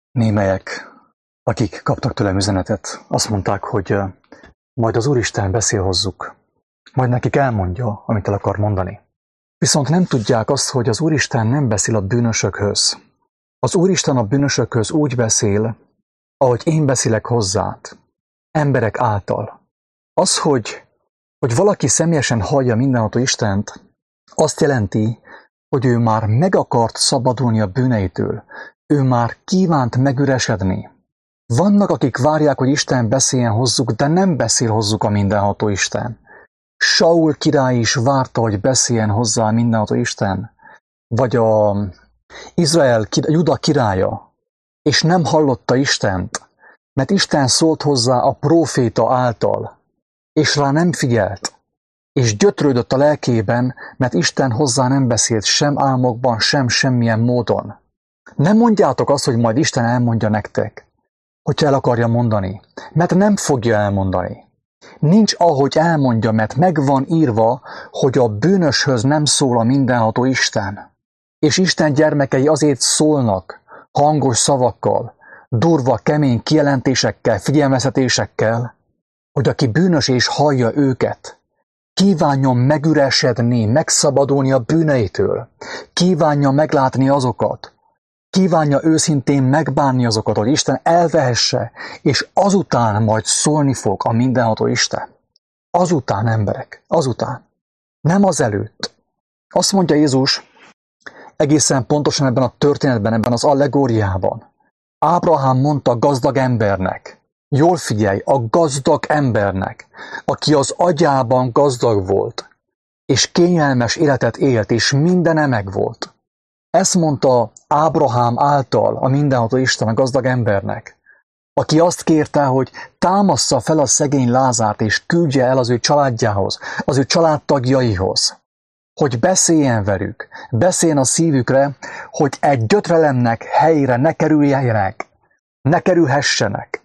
Némelyek, akik kaptak tőlem üzenetet, azt mondták, hogy majd az Úristen beszél hozzuk, majd nekik elmondja, amit el akar mondani. Viszont nem tudják azt, hogy az Úristen nem beszél a bűnösökhöz. Az Úristen a bűnösökhöz úgy beszél, ahogy én beszélek hozzád, emberek által. Az, hogy valaki személyesen hallja mindenható Istent, azt jelenti, hogy ő már meg akart szabadulni a bűneitől. Ő már kívánt megüresedni. Vannak, akik várják, hogy Isten beszéljen hozzuk, de nem beszél hozzuk a mindenható Isten. Saul király is várta, hogy beszéljen hozzá a mindenható Isten. Vagy a Juda királya, és nem hallotta Istent, mert Isten szólt hozzá a próféta által, és rá nem figyelt, és gyötrődött a lelkében, mert Isten hozzá nem beszélt sem álmokban, sem semmilyen módon. Nem mondjátok azt, hogy majd Isten elmondja nektek, hogyha el akarja mondani, mert nem fogja elmondani. Nincs ahogy elmondja, mert meg van írva, hogy a bűnöshöz nem szól a mindenható Isten. És Isten gyermekei azért szólnak hangos szavakkal, durva, kemény kijelentésekkel, figyelmeztetésekkel, hogy aki bűnös és hallja őket, kívánja megüresedni, megszabadulni a bűneitől, kívánja meglátni azokat, kívánja őszintén megbánni azokat, hogy Isten elvehesse, és azután majd szólni fog a mindenható Isten. Azután, emberek, azután. Nem azelőtt. Azt mondja Jézus egészen pontosan ebben a történetben, ebben az allegóriában. Ábrahám mondta gazdag embernek, jól figyelj, a gazdag embernek, aki az agyában gazdag volt, és kényelmes életet élt, és mindene megvolt. Ezt mondta Ábrahám által a mindenható Isten a gazdag embernek, aki azt kérte, hogy támassza fel a szegény Lázárt, és küldje el az ő családjához, az ő családtagjaihoz, hogy beszéljen velük, beszéljen a szívükre, hogy egy gyötrelemnek helyére ne kerüljenek, ne kerülhessenek.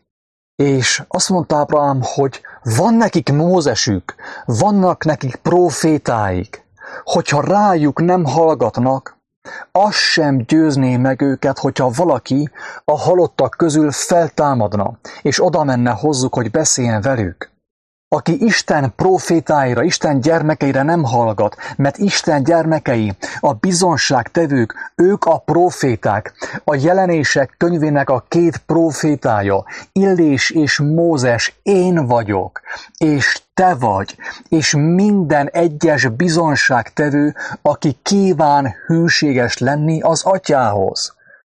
És azt mondta Ábrahám, hogy van nekik Mózesük, vannak nekik prófétáik, hogyha rájuk nem hallgatnak, az sem győzné meg őket, hogyha valaki a halottak közül feltámadna, és oda menne hozzuk, hogy beszéljen velük. Aki Isten prófétáira, Isten gyermekeire nem hallgat, mert Isten gyermekei, a bizonságtevők, ők a próféták, a Jelenések könyvének a két prófétája, Illés és Mózes, én vagyok, és te vagy, és minden egyes bizonságtevő, aki kíván hűséges lenni az atyához.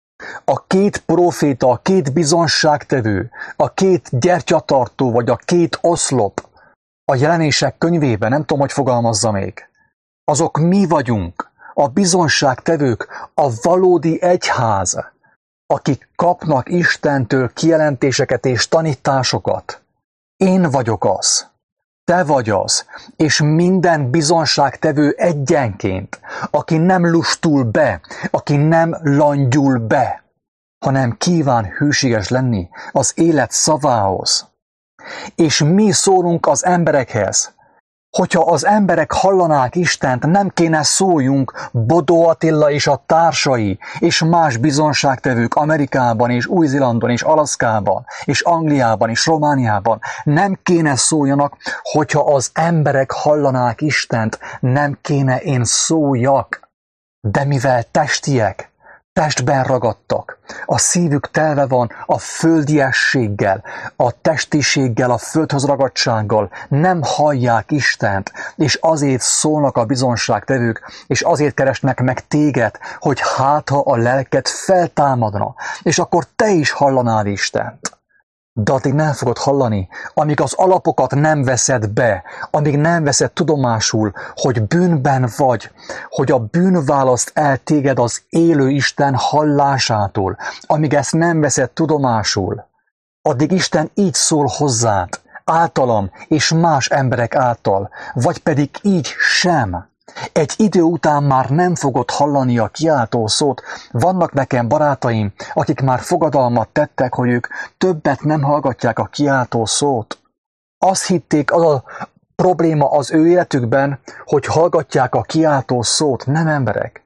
A két próféta, a két bizonságtevő, a két gyertyatartó, vagy a két oszlop a Jelenések könyvében, nem tudom, hogy fogalmazza még, azok mi vagyunk, a bizonságtevők, a valódi egyház, akik kapnak Istentől kijelentéseket és tanításokat. Én vagyok az, te vagy az, és minden bizonságtevő egyenként, aki nem lustul be, aki nem langyul be, hanem kíván hűséges lenni az élet szavához. És mi szólunk az emberekhez. Hogyha az emberek hallanák Istent, nem kéne szóljunk Bodó Attila és a társai, és más bizonságtevők Amerikában, és Új-Zélandon, és Alaszkában, és Angliában, és Romániában. Nem kéne szóljanak, hogyha az emberek hallanák Istent, nem kéne én szóljak. De mivel testiek, testben ragadtak, a szívük telve van a földiességgel, a testiséggel, a földhöz ragadtsággal, nem hallják Istent, és azért szólnak a bizonságtevők, és azért keresnek meg téged, hogy hátha a lelked feltámadna, és akkor te is hallanád Istent. De addig nem fogod hallani, amíg az alapokat nem veszed be, amíg nem veszed tudomásul, hogy bűnben vagy, hogy a bűn választ el téged az élő Isten hallásától, amíg ezt nem veszed tudomásul, addig Isten így szól hozzád, általam és más emberek által, vagy pedig így sem. Egy idő után már nem fogod hallani a kiáltó szót. Vannak nekem barátaim, akik már fogadalmat tettek, hogy ők többet nem hallgatják a kiáltó szót. Azt hitték, az a probléma az ő életükben, hogy hallgatják a kiáltó szót. Nem, emberek.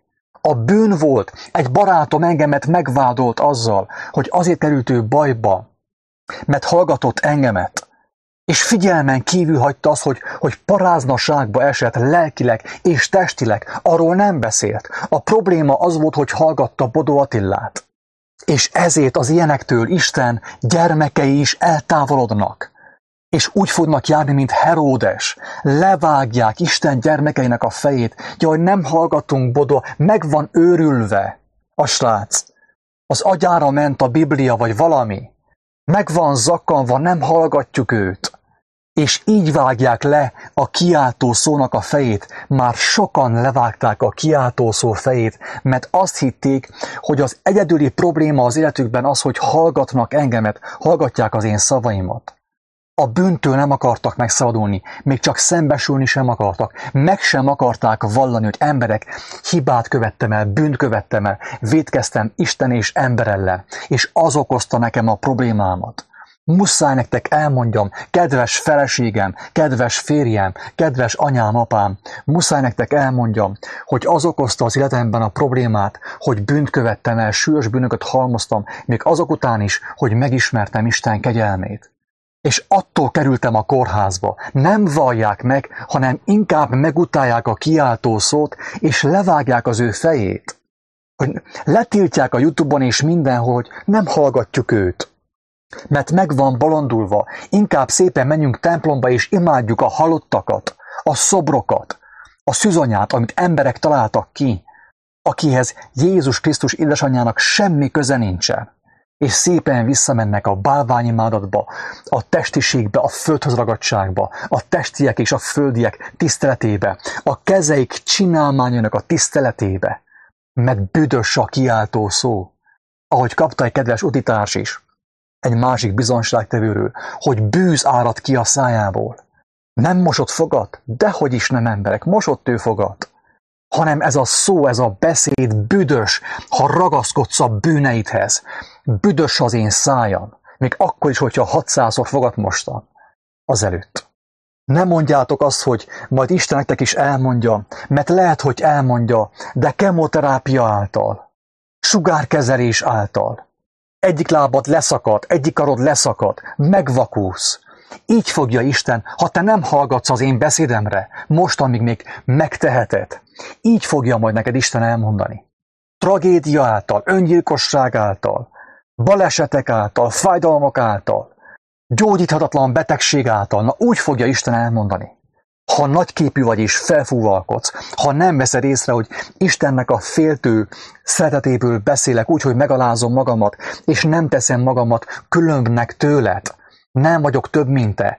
A bűn volt. Egy barátom engemet megvádolt azzal, hogy azért került ő bajba, mert hallgatott engemet. És figyelmen kívül hagyta azt, hogy paráznaságba esett lelkileg és testileg. Arról nem beszélt. A probléma az volt, hogy hallgatta Bodó Attilát. És ezért az ilyenektől Isten gyermekei is eltávolodnak. És úgy fognak járni, mint Heródes. Levágják Isten gyermekeinek a fejét. Jaj, nem hallgatunk, Bodó, meg van őrülve a srác. Az agyára ment a Biblia, vagy valami. Meg van zakkanva, nem hallgatjuk őt. És így vágják le a kiáltó szónak a fejét. Már sokan levágták a kiáltó szó fejét, mert azt hitték, hogy az egyedüli probléma az életükben az, hogy hallgatnak engemet, hallgatják az én szavaimat. A bűntől nem akartak megszabadulni, még csak szembesülni sem akartak, meg sem akarták vallani, hogy emberek, hibát követtem el, bűnt követtem el, vétkeztem Isten és ember ellen, és az okozta nekem a problémámat. Muszáj nektek elmondjam, kedves feleségem, kedves férjem, kedves anyám, apám, muszáj nektek elmondjam, hogy az okozta az életemben a problémát, hogy bűnt követtem el, súlyos bűnöket halmoztam, még azok után is, hogy megismertem Isten kegyelmét. És attól kerültem a kórházba. Nem vallják meg, hanem inkább megutálják a kiáltó szót, és levágják az ő fejét. Hogy letiltják a YouTube-on és mindenhol, hogy nem hallgatjuk őt. Mert meg van bolondulva, inkább szépen menjünk templomba és imádjuk a halottakat, a szobrokat, a szűzanyát, amit emberek találtak ki, akihez Jézus Krisztus édesanyjának semmi köze nincsen. És szépen visszamennek a bálványimádatba, a testiségbe, a földhöz ragadtságba, a testiek és a földiek tiszteletébe, a kezeik csinálmányának a tiszteletébe, mert büdös a kiáltó szó, ahogy kapta egy kedves utitárs is, egy másik bizonságtevőről, hogy bűz árad ki a szájából. Nem mosott fogat? Dehogy is nem, emberek, mosott ő fogat. Hanem ez a szó, ez a beszéd büdös, ha ragaszkodsz a bűneidhez. Büdös az én szájam, még akkor is, hogyha 600-szor fogat mostam azelőtt. Nem mondjátok azt, hogy majd Isten nektek is elmondja, mert lehet, hogy elmondja, de kemoterápia által, sugárkezelés által. Egyik lábad leszakad, egyik karod leszakad, megvakulsz. Így fogja Isten, ha te nem hallgatsz az én beszédemre, most, amíg még megteheted. Így fogja majd neked Isten elmondani. Tragédia által, öngyilkosság által, balesetek által, fájdalmak által, gyógyíthatatlan betegség által, na úgy fogja Isten elmondani. Ha nagyképű vagy és felfúvalkodsz, ha nem veszed észre, hogy Istennek a féltő szeretetéből beszélek úgy, hogy megalázom magamat, és nem teszem magamat különbnek tőled, nem vagyok több, mint te.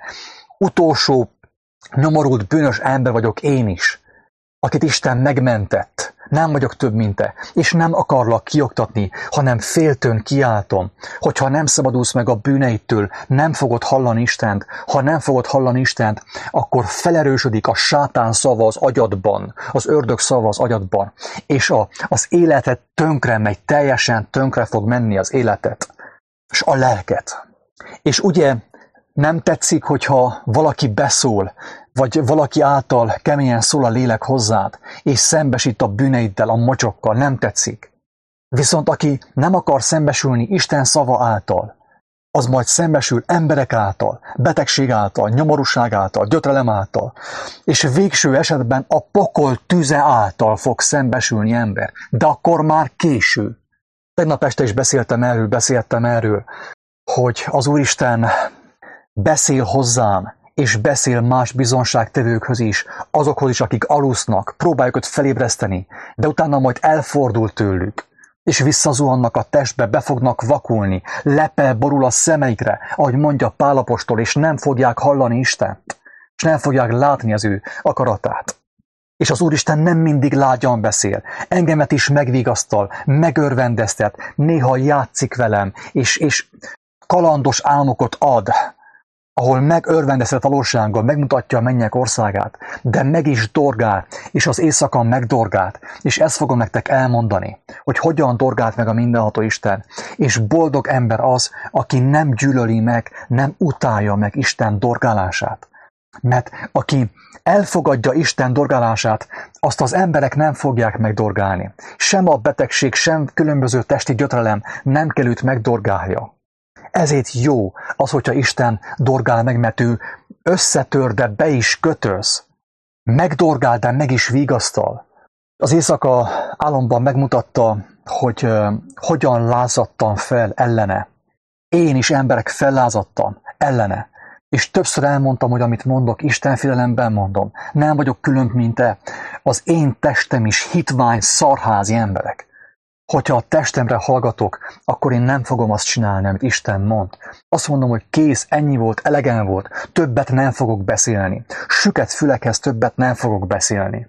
Utolsó, nyomorult, bűnös ember vagyok én is, akit Isten megmentett. Nem vagyok több, mint te, és nem akarlak kioktatni, hanem féltőn kiáltom, hogyha nem szabadulsz meg a bűneidtől, nem fogod hallani Istent. Ha nem fogod hallani Istent, akkor felerősödik a sátán szava az agyadban, az ördög szava az agyadban, és az életed tönkre megy, teljesen tönkre fog menni az életet, és a lelket. És ugye nem tetszik, hogyha valaki beszól, vagy valaki által keményen szól a lélek hozzád, és szembesít a bűneiddel, a mocsokkal, nem tetszik. Viszont aki nem akar szembesülni Isten szava által, az majd szembesül emberek által, betegség által, nyomorúság által, gyötrelem által, és végső esetben a pokol tüze által fog szembesülni ember. De akkor már késő. Tegnap este is beszéltem erről, hogy az Úristen beszél hozzám, és beszél más bizonságtevőkhöz is, azokhoz is, akik alusznak, próbáljuk őt felébreszteni, de utána majd elfordul tőlük, és visszazuhannak a testbe, be fognak vakulni, lepe borul a szemeikre, ahogy mondja Pál apostol, és nem fogják hallani Istent, és nem fogják látni az ő akaratát. És az Úristen nem mindig lágyan beszél, engemet is megvigasztal, megörvendeztet, néha játszik velem, és kalandos álmokat ad, ahol megörvendeztet valósággal, megmutatja a mennyek országát, de meg is dorgál, és az éjszaka megdorgált, és ezt fogom nektek elmondani, hogy hogyan dorgált meg a mindenható Isten, és boldog ember az, aki nem gyűlöli meg, nem utálja meg Isten dorgálását. Mert aki elfogadja Isten dorgálását, azt az emberek nem fogják megdorgálni. Sem a betegség, sem különböző testi gyötrelem nem kell őt megdorgálja. Ezért jó az, hogyha Isten dorgál meg, mert ő összetör, de be is kötöz. Megdorgál, de meg is vigasztal. Az éjszaka álomban megmutatta, hogy hogyan lázadtam fel ellene. Én is emberek fellázadtam ellene. És többször elmondtam, hogy amit mondok, Isten félelemben mondom. Nem vagyok különb, mint te. Az én testem is hitvány, szarházi emberek. Hogyha a testemre hallgatok, akkor én nem fogom azt csinálni, amit Isten mond. Azt mondom, hogy kész, ennyi volt, elegem volt, többet nem fogok beszélni. Süket fülekhez többet nem fogok beszélni.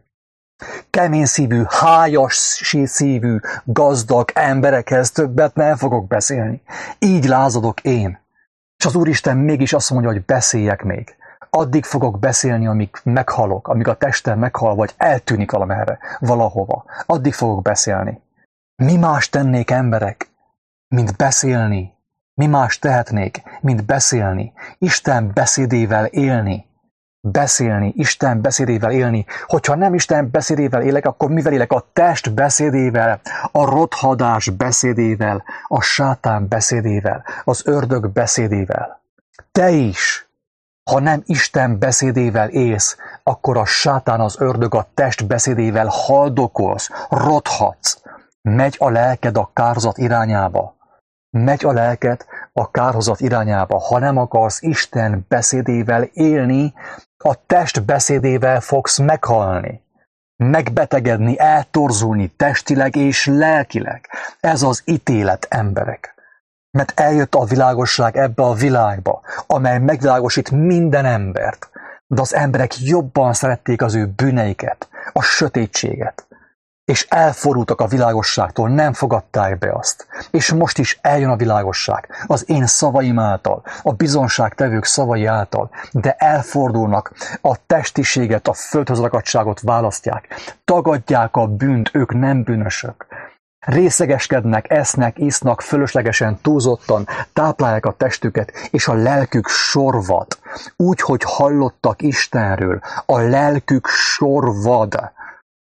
Kemény szívű, hájas szívű, gazdag emberekhez többet nem fogok beszélni. Így lázadok én. És az Úristen mégis azt mondja, hogy beszéljek még. Addig fogok beszélni, amíg meghalok, amíg a testem meghal, vagy eltűnik valamerre, valahova. Addig fogok beszélni. Mi más tennék emberek, mint beszélni? Mi más tehetnék, mint beszélni? Isten beszédével élni. Beszélni, Isten beszédével élni. Hogyha nem Isten beszédével élek, akkor mivel élek? A test beszédével, a rothadás beszédével, a sátán beszédével, az ördög beszédével. Te is, ha nem Isten beszédével élsz, akkor a sátán, az ördög a test beszédével haldokolsz, rothadsz. Megy a lelked a kárhozat irányába. Megy a lelked a kárhozat irányába. Ha nem akarsz Isten beszédével élni, a test beszédével fogsz meghalni. Megbetegedni, eltorzulni testileg és lelkileg. Ez az ítélet, emberek. Mert eljött a világosság ebbe a világba, amely megvilágosít minden embert. De az emberek jobban szerették az ő bűneiket, a sötétséget. És elfordultak a világosságtól, nem fogadták be azt. És most is eljön a világosság, az én szavaim által, a bizonságtevők szavai által, de elfordulnak, a testiséget, a földhöz ragadtságot választják, tagadják a bűnt, ők nem bűnösök. Részegeskednek, esznek, isznak, fölöslegesen, túlzottan, táplálják a testüket, és a lelkük sorvad. Úgy, hogy hallottak Istenről, a lelkük sorvad.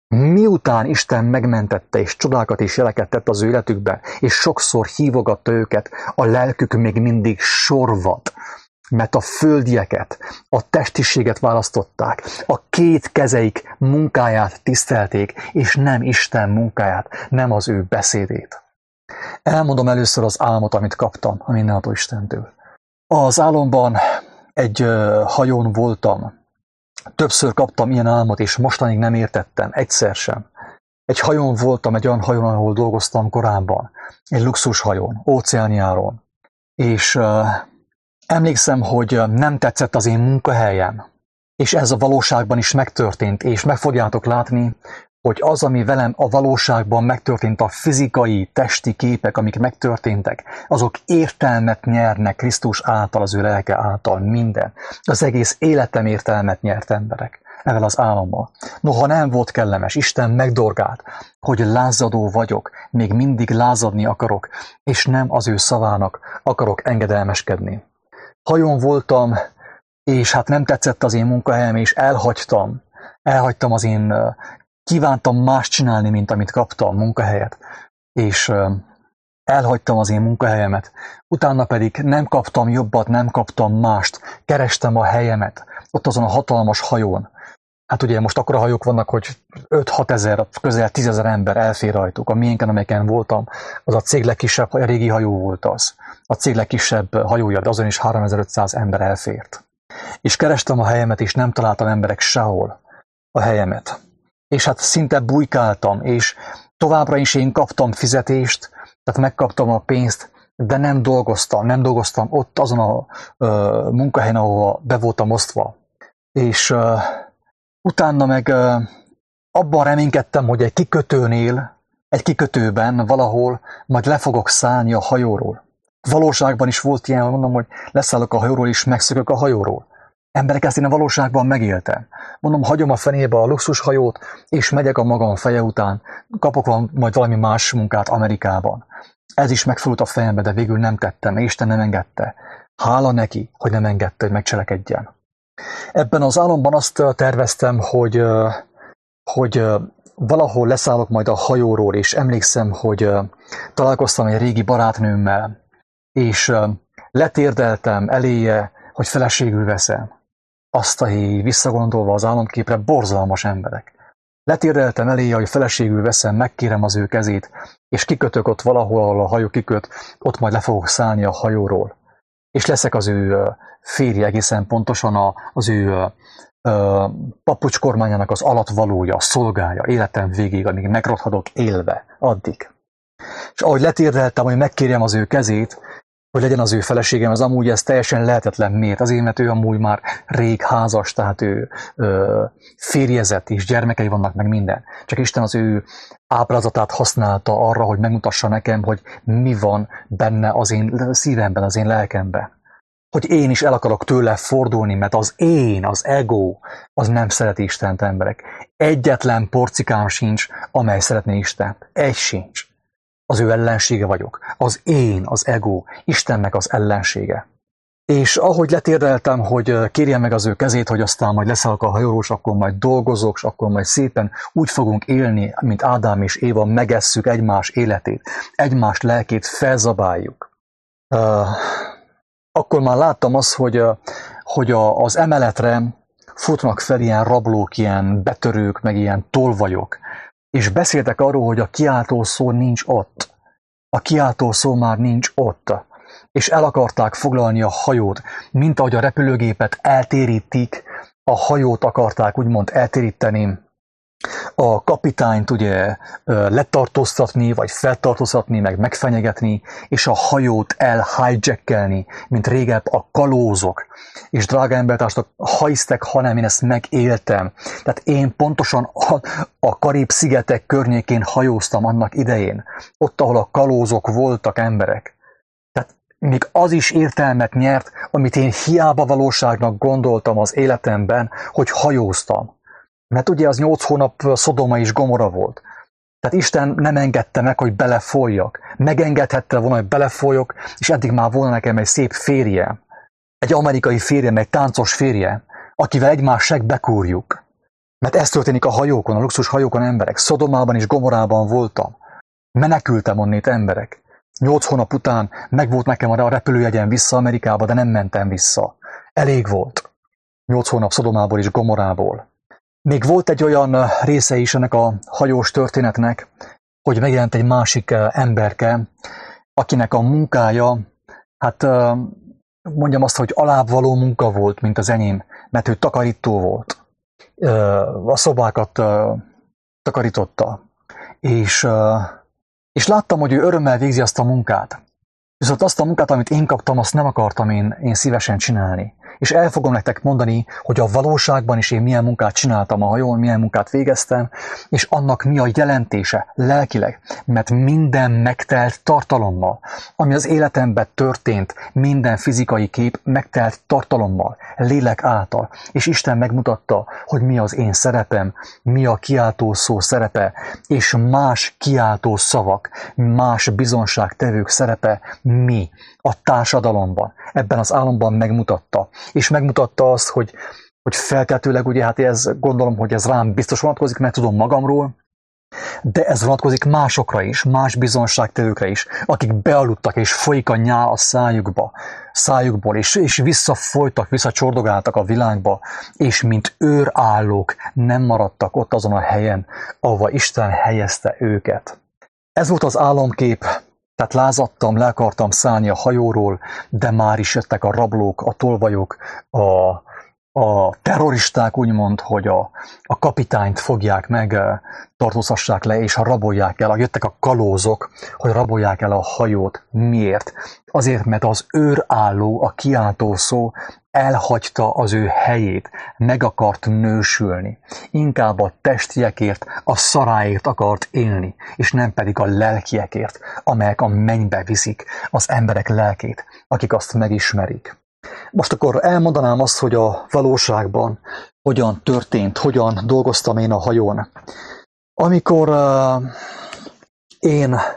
Miután Isten megmentette, és csodákat és jeleket tett az ő életükben, és sokszor hívogatta őket, a lelkük még mindig sorvad, mert a földieket, a testiséget választották, a két kezeik munkáját tisztelték, és nem Isten munkáját, nem az ő beszédét. Elmondom először az álmot, amit kaptam a mindenható Istentől. Az álomban egy hajón voltam. Többször kaptam ilyen álmot, és mostanig nem értettem, egyszer sem. Egy hajón voltam, egy olyan hajón, ahol dolgoztam korábban. Egy luxushajón, óceánjáron. És emlékszem, hogy nem tetszett az én munkahelyem. És ez a valóságban is megtörtént, és meg fogjátok látni, hogy az, ami velem a valóságban megtörtént, a fizikai, testi képek, amik megtörténtek, azok értelmet nyernek Krisztus által, az ő lelke által, minden. Az egész életem értelmet nyert, emberek, ezzel az álommal. Noha nem volt kellemes, Isten megdorgált, hogy lázadó vagyok, még mindig lázadni akarok, és nem az ő szavának akarok engedelmeskedni. Hajón voltam, és hát nem tetszett az én munkahelyem, és elhagytam az én, kívántam más csinálni, mint amit kaptam, munkahelyet, és elhagytam az én munkahelyemet. Utána pedig nem kaptam jobbat, nem kaptam mást, kerestem a helyemet, ott azon a hatalmas hajón. Hát ugye most akkora hajók vannak, hogy 5-6 ezer, közel 10 000 ember elfér rajtuk. A miénken, amelyiken voltam, az a cég legkisebb, a régi hajó volt az. A cég legkisebb hajója, de azon is 3500 ember elfért. És kerestem a helyemet, és nem találtam emberek sehol a helyemet. És hát szinte bujkáltam, és továbbra is én kaptam fizetést, tehát megkaptam a pénzt, de nem dolgoztam ott azon a munkahelyen, ahol be voltam osztva. És utána meg abban reménykedtem, hogy egy kikötőben valahol majd le fogok szállni a hajóról. Valóságban is volt ilyen, mondom, hogy leszállok a hajóról és megszökök a hajóról. Emberek, ezt én a valóságban megéltem. Mondom, hagyom a fenébe a luxushajót, és megyek a magam feje után. Kapok majd valami más munkát Amerikában. Ez is megfordult a fejembe, de végül nem tettem, és Isten nem engedte. Hála neki, hogy nem engedte, hogy megcselekedjen. Ebben az álomban azt terveztem, hogy valahol leszállok majd a hajóról, és emlékszem, hogy találkoztam egy régi barátnőmmel, és letérdeltem eléje, hogy feleségül veszem. Azt a visszagondolva az álomképre, borzalmas emberek. Letérdeltem eléje, hogy feleségül veszem, megkérem az ő kezét, és kikötök ott valahol, ahol a hajó kiköt, ott majd le fogok szállni a hajóról. És leszek az ő férje, egészen pontosan az ő papucskormányának az alattvalója, a szolgája, életem végig, amíg megrothadok élve, addig. És ahogy letérdeltem, hogy megkérjem az ő kezét, hogy legyen az ő feleségem, az amúgy ez teljesen lehetetlen. Miért? Azért, mert ő amúgy már rég házas, tehát ő férjezett, és gyermekei vannak, meg minden. Csak Isten az ő ábrázatát használta arra, hogy megmutassa nekem, hogy mi van benne az én szívemben, az én lelkemben. Hogy én is el akarok tőle fordulni, mert az én, az ego, az nem szereti Istent, emberek. Egyetlen porcikám sincs, amely szeretné Istent. Egy sincs. Az ő ellensége vagyok. Az én, az ego, Istennek az ellensége. És ahogy letérdeltem, hogy kérjem meg az ő kezét, hogy aztán majd leszállok a hajóról, és akkor majd dolgozok, és akkor majd szépen úgy fogunk élni, mint Ádám és Éva, megesszük egymás életét, egymás lelkét felzabáljuk. Akkor már láttam azt, hogy az emeletre futnak fel ilyen rablók, ilyen betörők, meg ilyen tolvajok, és beszéltek arról, hogy a kiáltó szó nincs ott. A kiáltó szó már nincs ott. És el akarták foglalni a hajót, mint ahogy a repülőgépet eltérítik, a hajót akarták úgymond eltéríteni, a kapitányt ugye letartóztatni, vagy feltartóztatni, meg megfenyegetni, és a hajót elhijackelni, mint régebb a kalózok. És drága embertársak, ha hisztek, hanem én ezt megéltem. Tehát én pontosan a Karib-szigetek környékén hajóztam annak idején. Ott, ahol a kalózok voltak emberek. Tehát még az is értelmet nyert, amit én hiába valóságnak gondoltam az életemben, hogy hajóztam. Mert ugye az 8 hónap Szodoma és Gomora volt. Tehát Isten nem engedte meg, hogy belefolyjak. Megengedhette volna, hogy belefolyok, és eddig már volna nekem egy szép férjem. Egy amerikai férjem, egy táncos férjem, akivel egymást bekúrjuk. Mert ez történik a hajókon, a luxus hajókon, emberek. Szodomában és Gomorában voltam. Menekültem onnét, emberek. 8 hónap után megvolt nekem a repülőjegyem vissza Amerikába, de nem mentem vissza. Elég volt. 8 hónap Szodomából és Gomorából. Még volt egy olyan része is ennek a hajós történetnek, hogy megjelent egy másik emberke, akinek a munkája, hát mondjam azt, hogy alábbvaló munka volt, mint az enyém, mert ő takarító volt. A szobákat takarította. És láttam, hogy ő örömmel végzi azt a munkát. Viszont azt a munkát, amit én kaptam, azt nem akartam én szívesen csinálni. És el fogom nektek mondani, hogy a valóságban is én milyen munkát csináltam a hajón, milyen munkát végeztem, és annak mi a jelentése lelkileg. Mert minden megtelt tartalommal. Ami az életemben történt, minden fizikai kép megtelt tartalommal, lélek által. És Isten megmutatta, hogy mi az én szerepem, mi a kiáltó szó szerepe, és más kiáltó szavak, más bizonságtevők szerepe mi a társadalomban. Ebben az álomban megmutatta. És megmutatta azt, hogy feltetőleg, ugye hát ez, gondolom, hogy ez rám biztos vonatkozik, mert tudom magamról, de ez vonatkozik másokra is, más bizonságtevőkre is, akik bealudtak, és folyik a nyál a szájukból, és visszafolytak, visszacsordogáltak a világba, és mint őrállók nem maradtak ott azon a helyen, ahova Isten helyezte őket. Ez volt az álomkép. Tehát lázadtam, le akartam szállni a hajóról, de már is jöttek a rablók, a tolvajok, a terroristák, úgymond, hogy a kapitányt fogják meg, tartóztassák le, és rabolják el. Jöttek a kalózok, hogy rabolják el a hajót. Miért? Azért, mert az őrálló, a kiáltó szó elhagyta az ő helyét, meg akart nősülni. Inkább a testiekért, a szaráért akart élni, és nem pedig a lelkiekért, amelyek a mennybe viszik az emberek lelkét, akik azt megismerik. Most akkor elmondanám azt, hogy a valóságban hogyan történt, hogyan dolgoztam én a hajón. Amikor én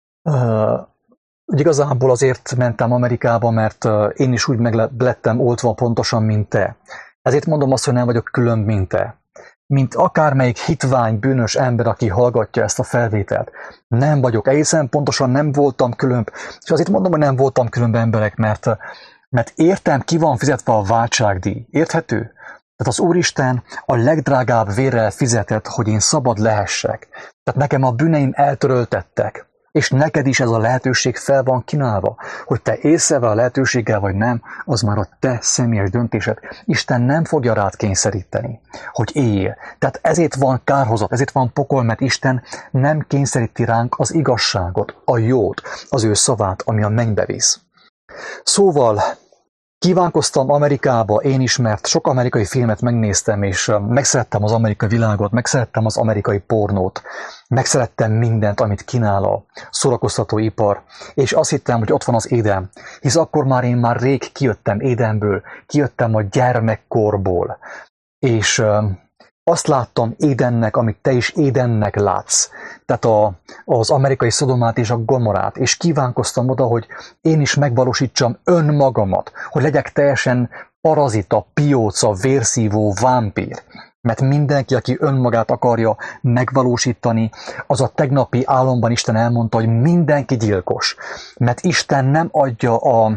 igazából azért mentem Amerikába, mert én is úgy meg lettem oltva pontosan, mint te. Ezért mondom azt, hogy nem vagyok különb, mint te. Mint akármelyik hitvány, bűnös ember, aki hallgatja ezt a felvételt. Nem vagyok, egészen pontosan nem voltam különb. És azért mondom, hogy nem voltam különb emberek, mert értem, ki van fizetve a váltságdíj. Érthető? Tehát az Úristen a legdrágább vérrel fizetett, hogy én szabad lehessek. Tehát nekem a bűneim eltöröltettek. És neked is ez a lehetőség fel van kínálva, hogy te élsz a lehetőséggel vagy nem, az már a te személyes döntésed. Isten nem fogja rád kényszeríteni, hogy éljél. Tehát ezért van kárhozat, ezért van pokol, mert Isten nem kényszeríti ránk az igazságot, a jót, az ő szavát, ami a mennybe visz. Szóval kívánkoztam Amerikába én is, mert sok amerikai filmet megnéztem, és megszerettem az amerikai világot, megszerettem az amerikai pornót, megszerettem mindent, amit kínál a szórakoztatóipar, és azt hittem, hogy ott van az Éden, hisz akkor én már rég kijöttem Édenből, kijöttem a gyermekkorból, és azt láttam Édennek, amit te is Édennek látsz, tehát az amerikai Szodomát és a Gomorát, és kívánkoztam oda, hogy én is megvalósítsam önmagamat, hogy legyek teljesen parazita, pióca, vérszívó, vámpír. Mert mindenki, aki önmagát akarja megvalósítani, az a tegnapi álomban Isten elmondta, hogy mindenki gyilkos. Mert Isten nem adja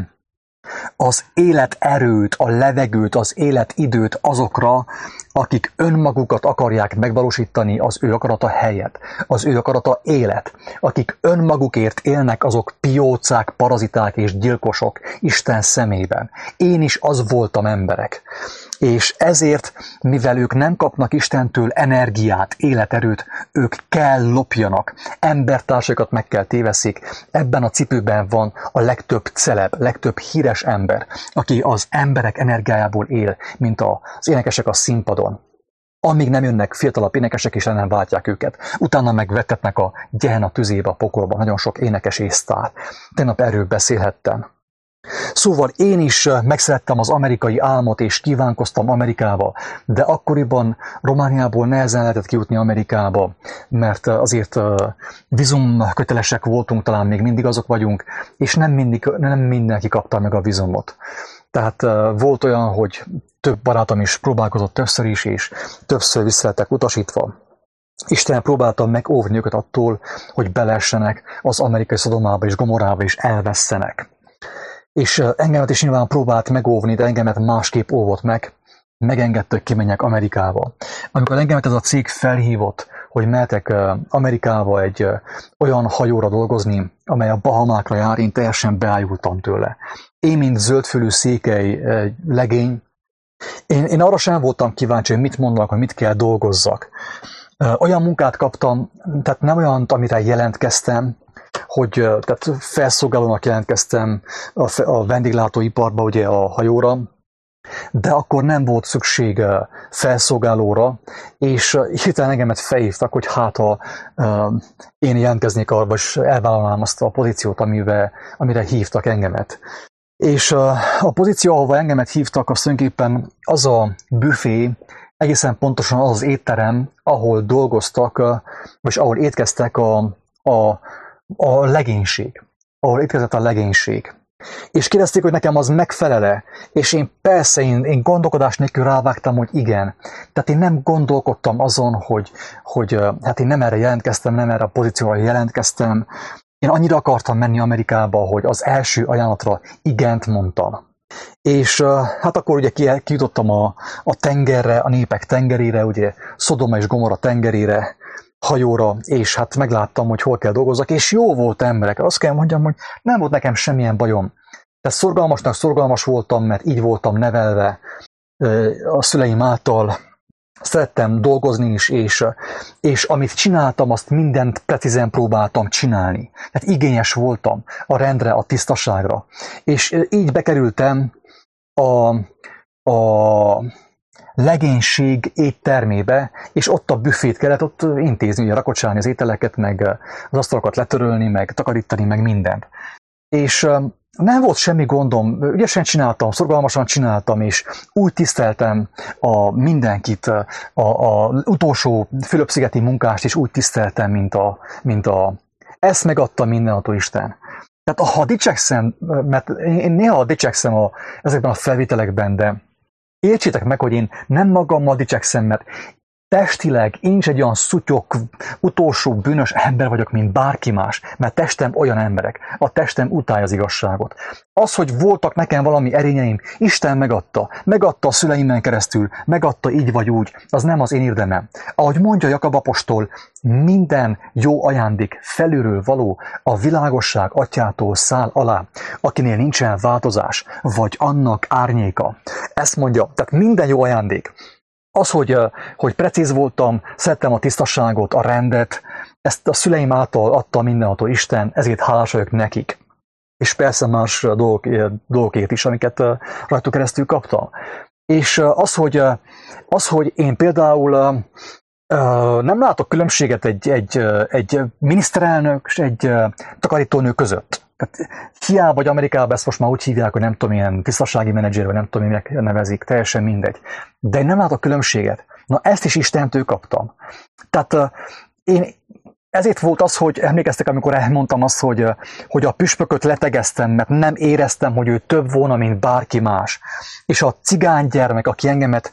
az életerőt, a levegőt, az életidőt azokra, akik önmagukat akarják megvalósítani az ő akarata helyett, az ő akarata élet. Akik önmagukért élnek, azok piócák, paraziták és gyilkosok Isten szemében. Én is az voltam, emberek. És ezért, mivel ők nem kapnak Istentől energiát, életerőt, ők kell lopjanak, embertársaikat meg kell téveszik. Ebben a cipőben van a legtöbb celeb, legtöbb híres ember, aki az emberek energiájából él, mint az énekesek a színpadon. Amíg nem jönnek fiatalabb énekesek, és nem váltják őket. Utána megvetetnek a Gehenna tüzébe, a pokolba, nagyon sok énekes és sztár. Tegnap erről beszélhettem. Szóval én is megszerettem az amerikai álmot, és kívánkoztam Amerikába, de akkoriban Romániából nehezen lehetett kijutni Amerikába, mert azért vízumkötelesek voltunk, talán még mindig azok vagyunk, és nem mindenki kapta meg a vízumot. Tehát volt olyan, hogy több barátom is próbálkozott többször is, és többször vissza lettek utasítva. Isten próbáltam megóvni őket attól, hogy belessenek az amerikai Szodomába és Gomorába, és elvesszenek. És engemet is nyilván próbált megóvni, de engemet másképp óvott meg, megengedte, hogy kimenjek Amerikába. Amikor engemet ez a cég felhívott, hogy mehetek Amerikába egy olyan hajóra dolgozni, amely a Bahamákra jár, én teljesen beájultam tőle. Én, mint zöldfülű székely legény, én arra sem voltam kíváncsi, hogy mit mondanak, hogy mit kell dolgozzak. Olyan munkát kaptam, tehát nem olyan, amire jelentkeztem, hogy tehát felszolgálónak jelentkeztem a vendéglátóiparba, ugye a hajóra, de akkor nem volt szükség felszolgálóra, és hirtelen engemet felhívtak, hogy hát ha én jelentkeznék arra, és elvállalnám azt a pozíciót, amire hívtak engemet. És a pozíció, ahova engemet hívtak, az tulajdonképpen az a büfé, egészen pontosan az az étterem, ahol dolgoztak, vagy ahol étkeztek a legénység, ahol étkezett a legénység. És kérdezték, hogy nekem az megfelele, és én persze, én gondolkodás nélkül rávágtam, hogy igen. Tehát én nem gondolkodtam azon, hogy hát én nem erre jelentkeztem, nem erre a pozícióra jelentkeztem. Én annyira akartam menni Amerikába, hogy az első ajánlatra igent mondtam. És hát akkor ugye kijutottam a tengerre, a népek tengerére, ugye Szodoma és Gomorra tengerére, hajóra, és hát megláttam, hogy hol kell dolgozzak, és jó volt emberek. Azt kell mondjam, hogy nem volt nekem semmilyen bajom. Tehát szorgalmas voltam, mert így voltam nevelve a szüleim által. Szerettem dolgozni is, és amit csináltam, azt mindent precízen próbáltam csinálni. Tehát igényes voltam a rendre, a tisztaságra. És így bekerültem a legénység éttermébe, és ott a büfét kellett ott intézni, ugye rakocsálni az ételeket, meg az asztalokat letörölni, meg takarítani, meg mindent. És nem volt semmi gondom, ügyesen csináltam, szorgalmasan csináltam, és úgy tiszteltem mindenkit, a utolsó Fülöp-szigeti munkást is úgy tiszteltem, mint ezt megadta mindenható Isten. Tehát ha dicsekszem, mert én néha dicsekszem ezekben a felvételekben, de Értsétek meg, hogy én nem magammal dicsekszem, mert testileg én is egy olyan szutyok, utolsó bűnös ember vagyok, mint bárki más, mert testem olyan emberek. A testem utálja az igazságot. Az, hogy voltak nekem valami erényeim, Isten megadta. Megadta a szüleimen keresztül, megadta így vagy úgy. Az nem az én érdemem. Ahogy mondja Jakab apostol, minden jó ajándék felülről való a világosság atyától száll alá, akinél nincsen változás, vagy annak árnyéka. Ezt mondja, tehát minden jó ajándék. Az, hogy precíz voltam, szerettem a tisztaságot, a rendet, ezt a szüleim által adta mindenható Isten, ezért hálás vagyok nekik. És persze más dolgokért is, amiket rajtuk keresztül kaptam. És az, hogy én például nem látok különbséget egy miniszterelnök és egy takarítónő között. Tehát hiába vagy Amerikában ezt most már úgy hívják, hogy nem tudom, ilyen tisztasági menedzser, vagy nem tudom, minek nevezik, teljesen mindegy. De én nem látok különbséget. Na ezt is Istentől kaptam. Tehát én ezért volt az, hogy emlékeztek, amikor elmondtam azt, hogy a püspököt letegeztem, mert nem éreztem, hogy ő több volna, mint bárki más. És a cigánygyermek, aki engemet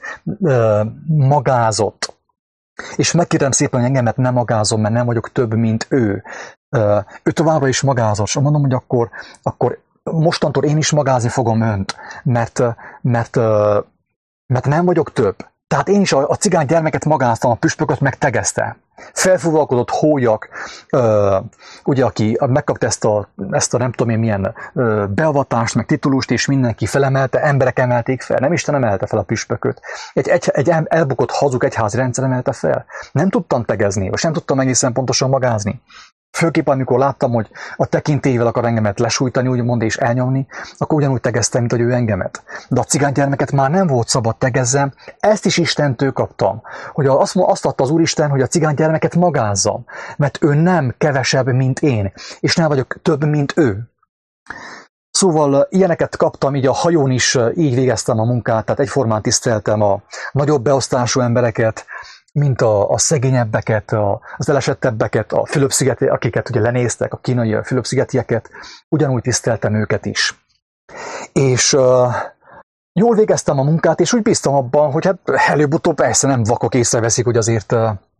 magázott, és megkérem szépen, hogy engemet nem magázom, mert nem vagyok több, mint ő. Ő továbbra is magázott, és mondom, hogy akkor mostantól én is magázni fogom önt, mert nem vagyok több. Tehát én is a cigány gyermeket magáztam, a püspököt megtegezte. Felfúvalkodott hólyak, ugye, aki megkapta ezt a nem tudom én milyen beavatást, meg titulust, és mindenki felemelte, emberek emelték fel. Nem Isten emelte fel a püspököt. Egy elbukott hazug egyházi rendszer emelte fel. Nem tudtam tegezni, és nem tudtam egészen pontosan magázni. Főképp, amikor láttam, hogy a tekintélyével akar engemet lesújtani, úgymond, és elnyomni, akkor ugyanúgy tegeztem, mint hogy ő engemet. De a cigánygyermeket már nem volt szabad tegezzem, ezt is Istentől kaptam. Hogy azt adta az Úristen, hogy a cigánygyermeket magázzam, mert ő nem kevesebb, mint én, és nem vagyok több, mint ő. Szóval ilyeneket kaptam, így a hajón is így végeztem a munkát, tehát egyformán tiszteltem a nagyobb beosztású embereket, mint a szegényebbeket, az elesettebbeket, a Fülöp-szigeti, akiket ugye lenéztek, a kínai Fülöp-szigetieket, ugyanúgy tiszteltem őket is. És jól végeztem a munkát, és úgy bíztam abban, hogy hát előbb-utóbb persze nem vakok észreveszik, hogy azért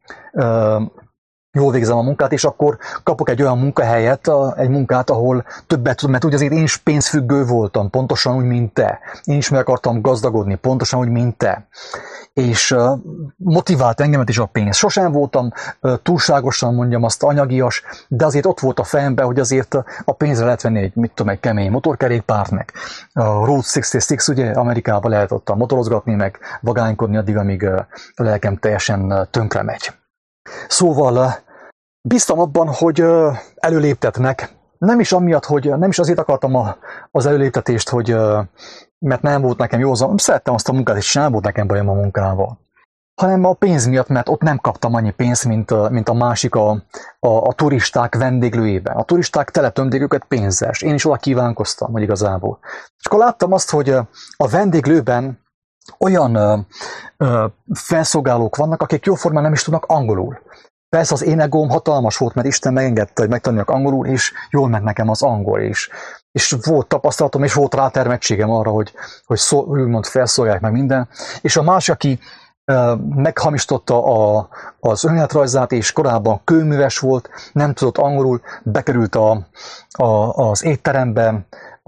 jól végzem a munkát, és akkor kapok egy olyan munkahelyet, egy munkát, ahol többet tudom, mert úgy azért én is pénzfüggő voltam, pontosan úgy, mint te. Én is meg akartam gazdagodni, pontosan úgy, mint te. És motivált engemet is a pénz. Sosem voltam túlságosan, mondjam azt, anyagias, de azért ott volt a fejemben, hogy azért a pénzre lehet venni egy kemény motorkerékpárt, meg a Route 66, ugye, Amerikában lehet ott motorozgatni, meg vagánykodni addig, amíg a lelkem teljesen tönkre megy. Szóval bíztam abban, hogy előléptetnek. Nem is amiatt, nem is azért akartam az előléptetést, hogy mert nem volt nekem jó, szerettem azt a munkát, és nem volt nekem bajom a munkával. Hanem a pénz miatt, mert ott nem kaptam annyi pénzt, mint a másik a turisták vendéglőjében. A turisták teletömték őket pénzzel, és én is oda kívánkoztam, hogy igazából. És akkor láttam azt, hogy a vendéglőben olyan felszolgálók vannak, akik jóformán nem is tudnak angolul. Persze az én egóm hatalmas volt, mert Isten megengedte, hogy megtanuljak angolul, és jól ment nekem az angol is. És volt tapasztalatom, és volt rátermettségem arra, hogy úgymond felszolgálják meg minden. És a másik, aki meghamisította az önéletrajzát, és korábban kőműves volt, nem tudott angolul, bekerült az étterembe,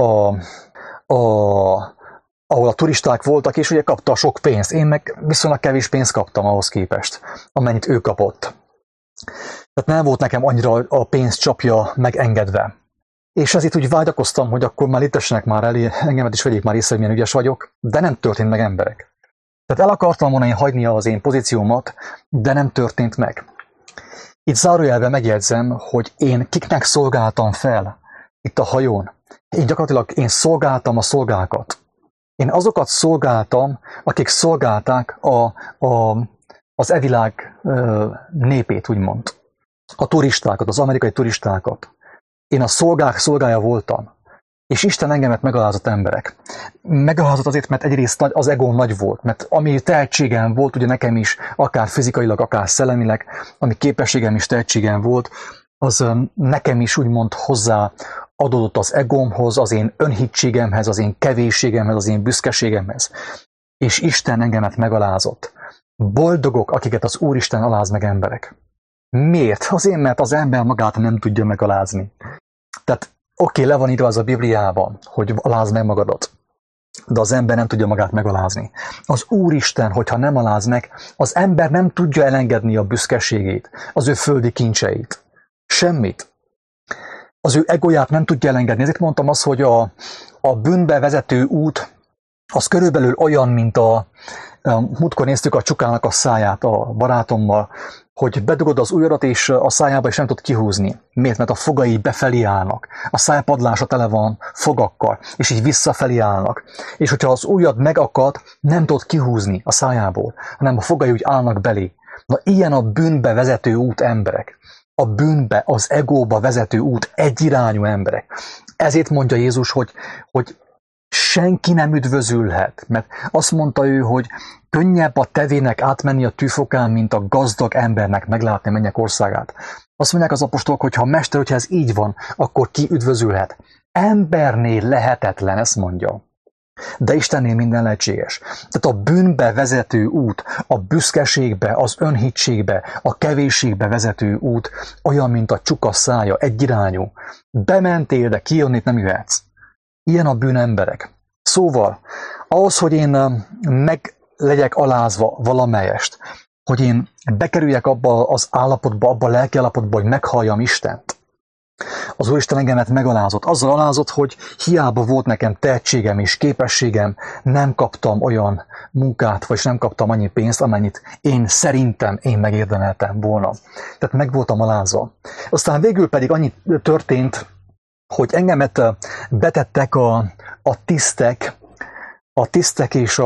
ahol a turisták voltak, és ugye kapta a sok pénzt. Én meg viszonylag kevés pénzt kaptam ahhoz képest, amennyit ő kapott. Tehát nem volt nekem annyira a pénzcsapja megengedve. És ezért úgy vágyakoztam, hogy akkor már létessenek már elé, engemet is vegyék már észre, hogy milyen ügyes vagyok, de nem történt meg emberek. Tehát el akartam volna én hagyni az én pozíciómat, de nem történt meg. Itt zárójelben megjegyzem, hogy én kiknek szolgáltam fel itt a hajón. Én gyakorlatilag szolgáltam a szolgákat. Én azokat szolgáltam, akik szolgálták az evilág népét, úgymond. A turistákat, az amerikai turistákat. Én a szolgák szolgája voltam. És Isten engemet megalázott emberek. Megalázott azért, mert egyrészt az egóm nagy volt, mert ami tehetségem volt, ugye nekem is, akár fizikailag, akár szellemileg, ami képességem és tehetségem volt, az nekem is úgymond hozzá adódott az egómhoz, az én önhitségemhez, az én kevésségemhez, az én büszkeségemhez. és Isten engemet megalázott. Boldogok, akiket az Úristen aláz meg emberek. Miért? Azért, mert az ember magát nem tudja megalázni. Tehát oké, le van írva az a Bibliában, hogy alázd meg magadat, de az ember nem tudja magát megalázni. Az Úristen, hogyha nem aláz meg, az ember nem tudja elengedni a büszkeségét, az ő földi kincseit. Semmit. Az ő egóját nem tudja elengedni. Ezért mondtam azt, hogy a bűnbe vezető út, az körülbelül olyan, mint múltkor néztük a csukának a száját a barátommal, hogy bedugod az ujjadat és a szájába és nem tud kihúzni. Miért? Mert a fogai befelé állnak. A szájpadlása tele van fogakkal, és így visszafelé állnak. És hogyha az ujjad megakad, nem tud kihúzni a szájából, hanem a fogai úgy állnak belé. Na ilyen a bűnbe vezető út, emberek. A bűnbe, az egóba vezető út, egyirányú emberek. Ezért mondja Jézus, hogy senki nem üdvözülhet, mert azt mondta ő, hogy könnyebb a tevének átmenni a tűfokán, mint a gazdag embernek meglátni mennyek országát. Azt mondják az apostolok, hogy ha mester, hogyha ez így van, akkor ki üdvözülhet? Embernél lehetetlen, ezt mondja. De Istennél minden lehetséges. Tehát a bűnbe vezető út, a büszkeségbe, az önhitségbe, a kevésségbe vezető út olyan, mint a csuka szája, egyirányú. Bementél, de kijönni nem jöhetsz. Ilyen a bűnemberek. Szóval, ahhoz, hogy én meg legyek alázva valamelyest, hogy én bekerüljek abba az állapotba, abba a lelki állapotba, hogy meghalljam Istent, az Úristen engemet megalázott. Azzal alázott, hogy hiába volt nekem tehetségem és képességem, nem kaptam olyan munkát, vagy nem kaptam annyi pénzt, amennyit én megérdemeltem volna. Tehát meg voltam alázva. Aztán végül pedig annyi történt, hogy engemet betettek a tisztek és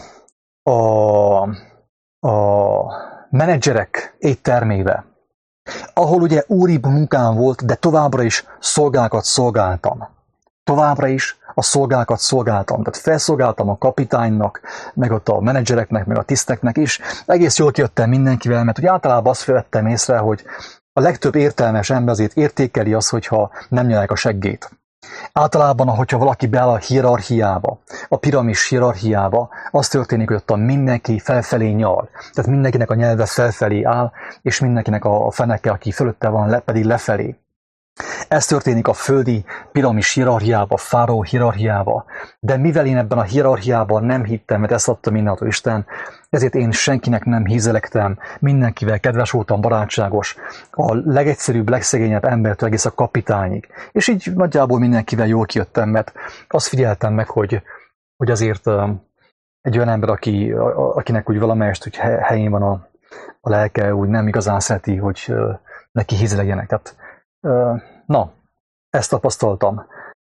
a menedzserek éttermébe, ahol ugye úribb munkám volt, de továbbra is szolgákat szolgáltam. Továbbra is a szolgákat szolgáltam. Tehát felszolgáltam a kapitánynak, meg ott a menedzsereknek, meg a tiszteknek is. Egész jól kijöttem mindenkivel, mert ugye általában azt vettem észre, hogy a legtöbb értelmes ember azért értékeli azt, hogyha nem nyelek a seggét. Általában, hogyha valaki beáll a hierarchiába, a piramis hierarchiába, az történik, hogy ott mindenki felfelé nyal. Tehát mindenkinek a nyelve felfelé áll, és mindenkinek a feneke, aki fölötte van, pedig lefelé. Ez történik a földi piramis hierarchiába, fáraó hierarchiába. De mivel én ebben a hierarchiában nem hittem, mert ezt adta mindentől Isten, ezért én senkinek nem hízelektem, mindenkivel kedves voltam, barátságos, a legegyszerűbb, legszegényebb embertől egész a kapitányig. És így nagyjából mindenkivel jól kijöttem, mert azt figyeltem meg, hogy azért egy olyan ember, akinek úgy valamelyest úgy helyén van a lelke, úgy nem igazán szereti, hogy neki hízelegjenek. Tehát na, ezt tapasztaltam.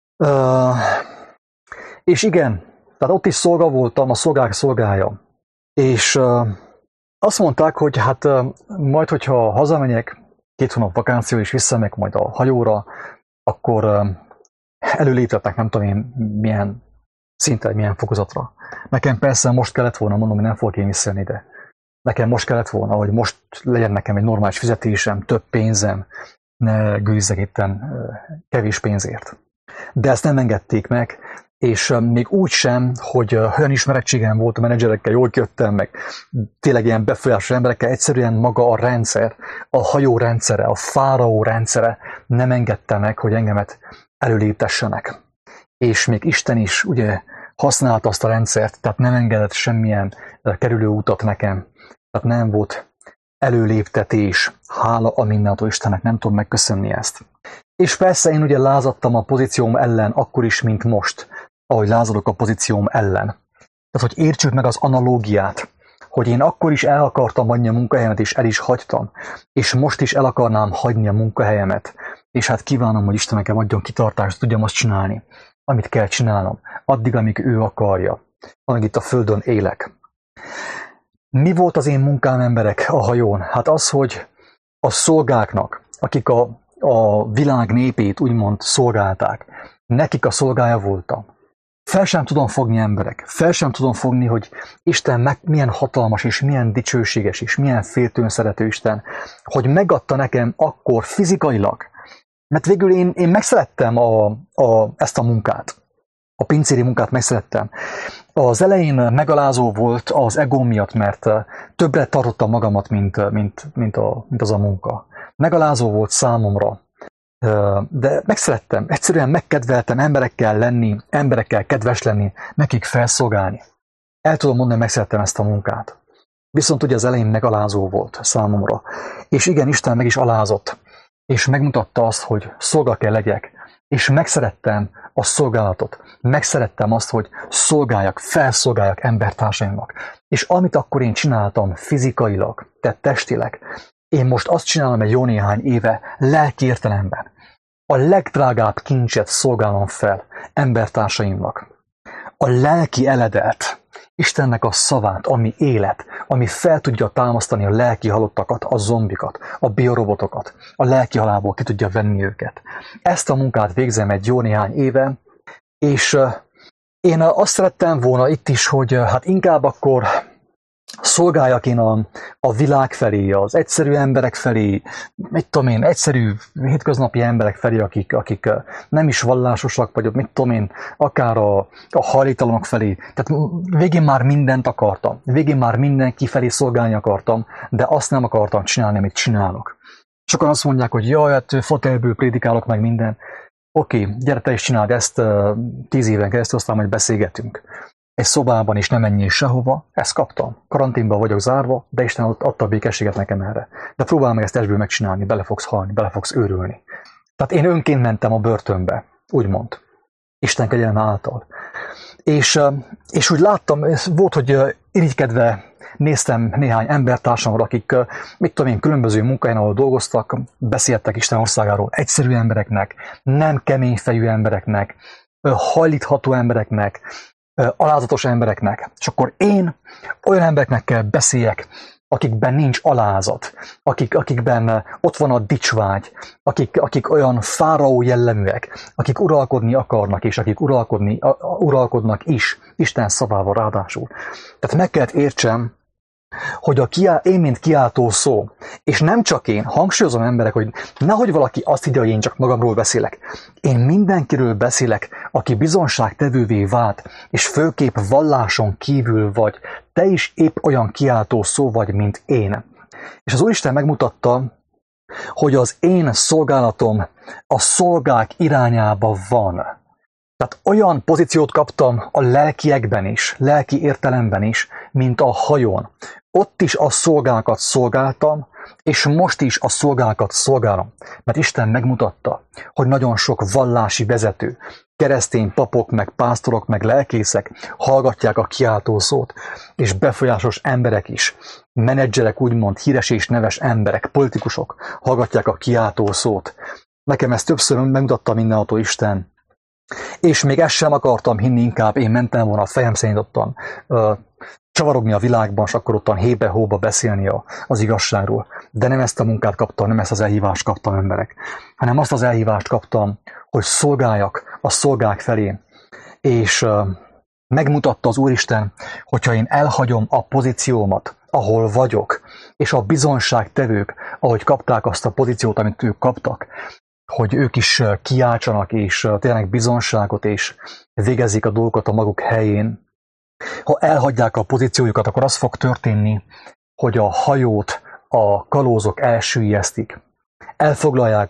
És igen, tehát ott is szolga voltam, a szolgák szolgája. És azt mondták, hogy hát majd, hogyha hazamegyek, 2 hónap vakáció és visszamegyek majd a hajóra, akkor előléptetnek nem tudom én milyen szinten, milyen fokozatra. Nekem persze most kellett volna, mondom, hogy nem fogok én visszajönni, de nekem most kellett volna, hogy most legyen nekem egy normális fizetésem, több pénzem, ne gőzzek itten kevés pénzért. De ezt nem engedték meg, és még úgy sem, hogy olyan ismerettségem volt a menedzserekkel, jól jöttem meg, tényleg ilyen befolyásos emberekkel, egyszerűen maga a rendszer, a hajó rendszere, a fáraó rendszere nem engedte meg, hogy engemet előléptessenek. És még Isten is ugye használta azt a rendszert, tehát nem engedett semmilyen kerülő utat nekem, tehát nem volt előléptetés, hála a mindentől Istennek, nem tudom megköszönni ezt. És persze én ugye lázadtam a pozícióm ellen, akkor is, mint most, ahogy lázadok a pozícióm ellen. Tehát, hogy értsük meg az analógiát, hogy én akkor is el akartam hagyni a munkahelyemet, és el is hagytam, és most is el akarnám hagyni a munkahelyemet, és hát kívánom, hogy Isten nekem adjon kitartást, tudjam azt csinálni, amit kell csinálnom, addig, amíg ő akarja, amíg itt a földön élek. Mi volt az én munkám, emberek, a hajón? Hát az, hogy a szolgáknak, akik a világ népét úgymond szolgálták, nekik a szolgája voltam. Fel sem tudom fogni, emberek, fel sem tudom fogni, hogy Isten milyen hatalmas, és milyen dicsőséges, és milyen féltőn szerető Isten, hogy megadta nekem akkor fizikailag. Mert végül én megszerettem ezt a munkát. A pincéri munkát megszerettem. Az elején megalázó volt az ego miatt, mert többre tartottam magamat, mint az a munka. Megalázó volt számomra, de megszerettem. Egyszerűen megkedveltem emberekkel lenni, emberekkel kedves lenni, nekik felszolgálni. El tudom mondani, megszerettem ezt a munkát. Viszont ugye az elején megalázó volt számomra. És igen, Isten meg is alázott, és megmutatta azt, hogy szolga kell legyek. És megszerettem a szolgálatot. Megszerettem azt, hogy szolgáljak, felszolgáljak embertársaimnak. És amit akkor én csináltam fizikailag, tehát testileg, én most azt csinálom egy jó néhány éve lelki értelemben. A legdrágább kincset szolgálom fel embertársaimnak. A lelki eledelt, Istennek a szavát, ami élet, ami fel tudja támasztani a lelki halottakat, a zombikat, a biorobotokat, a lelki halálból ki tudja venni őket. Ezt a munkát végzem egy jó néhány éve, és én azt szerettem volna itt is, hogy hát inkább akkor szolgáljak én a világ felé, az egyszerű emberek felé, mit tudom én, egyszerű hétköznapi emberek felé, akik nem is vallásosak, vagy mit tudom én, akár a hajléktalanok felé. Tehát végén már mindent akartam. Végén már mindenki felé szolgálni akartam, de azt nem akartam csinálni, amit csinálok. Sokan azt mondják, hogy jaj, hát fotelből prédikálok meg minden. Oké, gyere te is csináld ezt 10 éven keresztül, aztán majd beszélgetünk. Egy szobában is nem menjél sehova, ezt kaptam. Karanténban vagyok zárva, de Isten adta a békességet nekem erre. De próbálj meg ezt testből megcsinálni, bele fogsz halni, bele fogsz őrülni. Tehát én önként mentem a börtönbe, úgymond. Isten kegyelme által. És úgy láttam, volt, hogy irigykedve néztem néhány embertársamra, akik, mit tudom én, különböző munkahelyen, ahol dolgoztak, beszéltek Isten országáról egyszerű embereknek, nem keményfejű embereknek, hajlítható embereknek, alázatos embereknek. És akkor én olyan embereknek kell beszéljek, akikben nincs alázat, akikben ott van a dicsvágy, akik olyan fáraó jelleműek, akik uralkodni akarnak, és akik uralkodnak is, Isten szavával ráadásul. Tehát meg kellett értsem, hogy én, mint kiáltó szó, és nem csak én, hangsúlyozom emberek, hogy nehogy valaki azt higgye, hogy én csak magamról beszélek. Én mindenkiről beszélek, aki bizonságtevővé vált, és főképp valláson kívül vagy, te is épp olyan kiáltó szó vagy, mint én. És az Úristen megmutatta, hogy az én szolgálatom a szolgák irányába van. Tehát olyan pozíciót kaptam a lelkiekben is, lelki értelemben is, mint a hajón. Ott is a szolgákat szolgáltam, és most is a szolgákat szolgálom. Mert Isten megmutatta, hogy nagyon sok vallási vezető, keresztény papok, meg pásztorok, meg lelkészek hallgatják a kiáltó szót, és befolyásos emberek is, menedzserek úgymond, híres és neves emberek, politikusok hallgatják a kiáltó szót. Nekem ezt többször megmutatta mindenható Isten. És még ezt sem akartam hinni, inkább én mentem volna a fejem szerint ottan csavarogni a világban, és akkor ottan hébe-hóba beszélni az igazságról. De nem ezt a munkát kaptam, nem ezt az elhívást kaptam emberek, hanem azt az elhívást kaptam, hogy szolgáljak a szolgák felé. És megmutatta az Úristen, hogyha én elhagyom a pozíciómat, ahol vagyok, és a bizonságtevők, ahogy kapták azt a pozíciót, amit ők kaptak, hogy ők is kiáltsanak, és tényleg bizonságot, és végezzék a dolgokat a maguk helyén. Ha elhagyják a pozíciójukat, akkor az fog történni, hogy a hajót a kalózok elsüllyesztik. Elfoglalják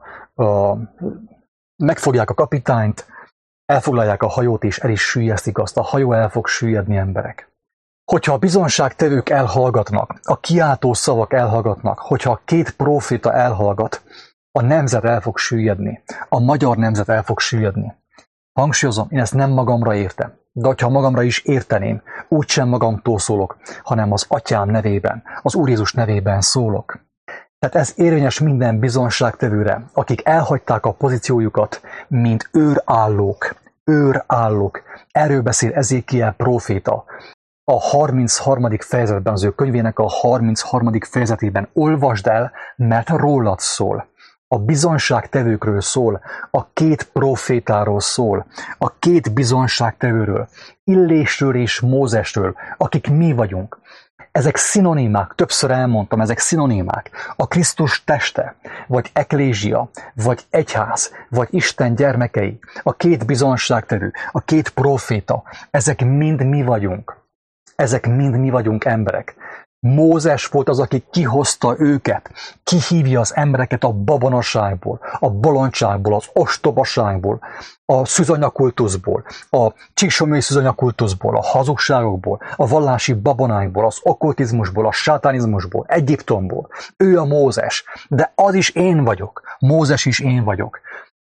megfogják a kapitányt, elfoglalják a hajót, és el is süllyesztik azt. A hajó el fog süllyedni, emberek. Hogyha a bizonságtevők elhallgatnak, a kiáltó szavak elhallgatnak, hogyha a 2 próféta elhallgat, a nemzet el fog süllyedni. A magyar nemzet el fog süllyedni. Hangsúlyozom, én ezt nem magamra értem. De ha magamra is érteném, úgysem magamtól szólok, hanem az Atyám nevében, az Úr Jézus nevében szólok. Tehát ez érvényes minden bizonságtevőre, akik elhagyták a pozíciójukat, mint őrállók. Őrállók. Erről beszél Ezékiel próféta. A 33. fejezetben, az ő könyvének a 33. fejezetében olvasd el, mert rólad szól. A bizonságtevőkről szól, a 2 profétáról szól, a 2 bizonságtevőről, Illésről és Mózesről, akik mi vagyunk. Ezek szinonimák, többször elmondtam, ezek szinonimák. A Krisztus teste, vagy eklézsia, vagy egyház, vagy Isten gyermekei, a két bizonságtevő, a két próféta, ezek mind mi vagyunk. Ezek mind mi vagyunk emberek. Mózes volt az, aki kihozta őket, kihívja az embereket a babonaságból, a bolondságból, az ostobaságból, a szűzanyakultuszból, a csíksomlói szűzanyakultuszból, a hazugságokból, a vallási babonákból, az okkultizmusból, a sátánizmusból, Egyiptomból. Ő a Mózes, de az is én vagyok, Mózes is én vagyok.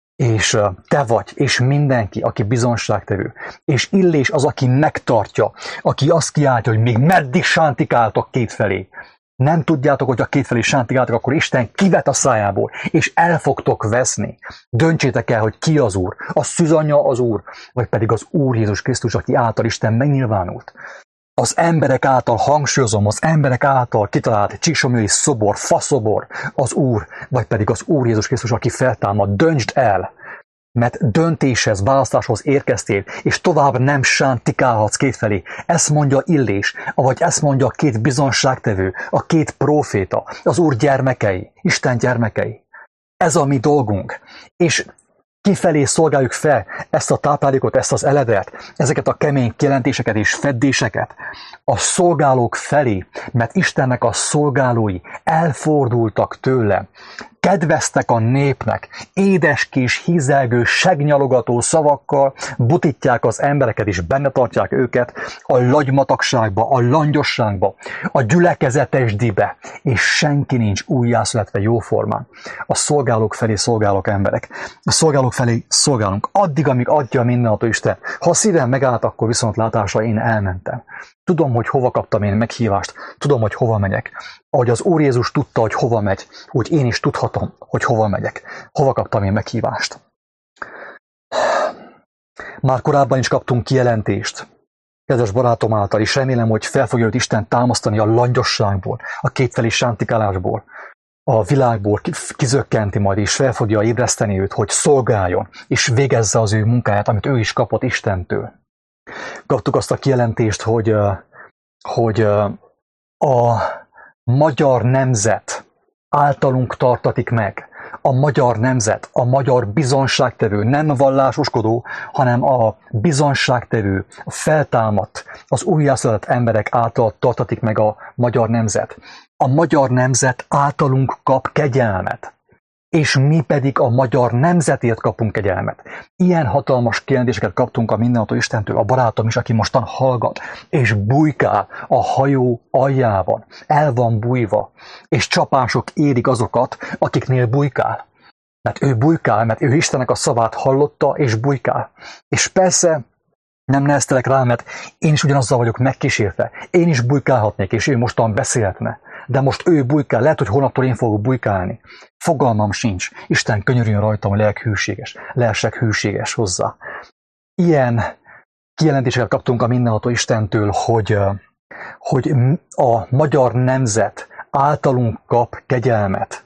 És te vagy, és mindenki, aki bizonságtevő. És Illés az, aki megtartja, aki azt kiáltja, hogy még meddig sántikáltok kétfelé. Nem tudjátok, hogy a kétfelé sántikáltok, akkor Isten kivet a szájából, és el fogtok veszni. Döntsétek el, hogy ki az Úr, a szűzanya az Úr, vagy pedig az Úr Jézus Krisztus, aki által Isten megnyilvánult. Az emberek által, hangsúlyozom, az emberek által kitalált csíksomlói szobor, faszobor az Úr, vagy pedig az Úr Jézus Krisztus, aki feltámad. Döntsd el, mert döntéshez, választáshoz érkeztél, és tovább nem sántikálhatsz kétfelé. Ezt mondja Illés, vagy ezt mondja a két bizonságtevő, a két próféta, az Úr gyermekei, Isten gyermekei. Ez a mi dolgunk. És kifelé szolgáljuk fel ezt a táplálékot, ezt az eledet, ezeket a kemény kijelentéseket és feddéseket a szolgálók felé, mert Istennek a szolgálói elfordultak tőle, kedveztek a népnek, édeskés, hízelgő, segnyalogató szavakkal butítják az embereket, és benne tartják őket a lagymatagságba, a langyosságba, a gyülekezetesdibe, és senki nincs újjászületve jóformán. A szolgálók felé szolgálok emberek. A szolgálók felé szolgálunk. Addig, amíg adja mindenható Isten. Ha a szívem megállt, akkor viszontlátásra én elmentem. Tudom, hogy hova kaptam én meghívást, tudom, hogy hova megyek. Ahogy az Úr Jézus tudta, hogy hova megy, úgy én is tudhatom, hogy hova megyek. Hova kaptam én meghívást. Már korábban is kaptunk kijelentést, kedves barátom által, és remélem, hogy fel fogja őt Isten támasztani a langyosságból, a kétfelé sántikálásból, a világból kizökkenti majd, és fel fogja ébreszteni őt, hogy szolgáljon, és végezze az ő munkáját, amit ő is kapott Istentől. Kaptuk azt a kijelentést, hogy a magyar nemzet általunk tartatik meg. A magyar nemzet, a magyar bizonságtevő, nem vallásoskodó, hanem a bizonságtevő, a feltámadt, az újjászületett emberek által tartatik meg a magyar nemzet. A magyar nemzet általunk kap kegyelmet, és mi pedig a magyar nemzetért kapunk kegyelmet. Ilyen hatalmas kijelentéseket kaptunk a mindenható Istentől, a barátom is, aki mostan hallgat, és bujkál a hajó aljában, el van bújva, és csapások érik azokat, akiknél bujkál. Mert ő bujkál, mert ő Istennek a szavát hallotta, és bujkál. És persze nem neheztelek rá, mert én is ugyanazzal vagyok megkísérve. Én is bujkálhatnék, és ő mostan beszélhetne. De most ő bujkál, lehet, hogy holnaptól én fogok bujkálni. Fogalmam sincs. Isten könyörüljön rajtam, lehessek hűséges hozzá. Ilyen kijelentéseket kaptunk a mindenható Istentől, hogy a magyar nemzet általunk kap kegyelmet,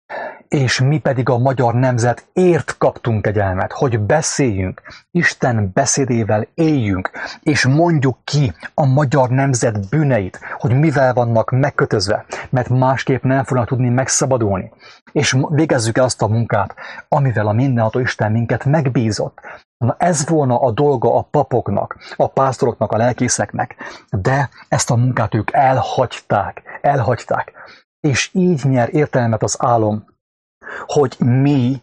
és mi pedig a magyar nemzetért kaptunk kegyelmet, hogy beszéljünk, Isten beszédével éljünk, és mondjuk ki a magyar nemzet bűneit, hogy mivel vannak megkötözve, mert másképp nem fognak tudni megszabadulni. És végezzük el azt a munkát, amivel a mindenható Isten minket megbízott. Na ez volna a dolga a papoknak, a pásztoroknak, a lelkészeknek, de ezt a munkát ők elhagyták. És így nyer értelmet az álom, hogy mi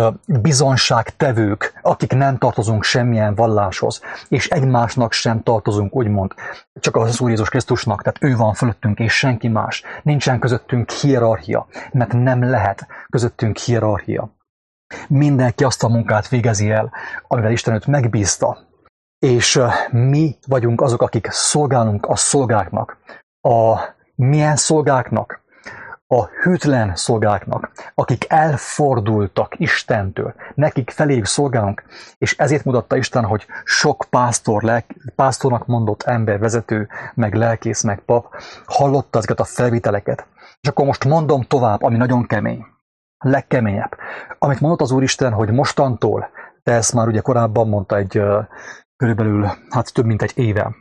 bizonságtevők, akik nem tartozunk semmilyen valláshoz, és egymásnak sem tartozunk, úgymond, csak az Úr Jézus Krisztusnak, tehát ő van fölöttünk, és senki más. Nincsen közöttünk hierarchia, mert nem lehet közöttünk hierarchia. Mindenki azt a munkát végezi el, amivel Isten őt megbízta, és mi vagyunk azok, akik szolgálunk a szolgáknak. Milyen szolgáknak? A hűtlen szolgáknak, akik elfordultak Istentől, nekik feléjük szolgálunk, és ezért mutatta Isten, hogy sok pásztornak mondott ember, vezető, meg lelkész, meg pap hallotta ezeket a felviteleket. És akkor most mondom tovább, ami nagyon kemény, legkeményebb. Amit mondott az Úristen, hogy mostantól, de ezt már ugye korábban mondta körülbelül több mint egy éve,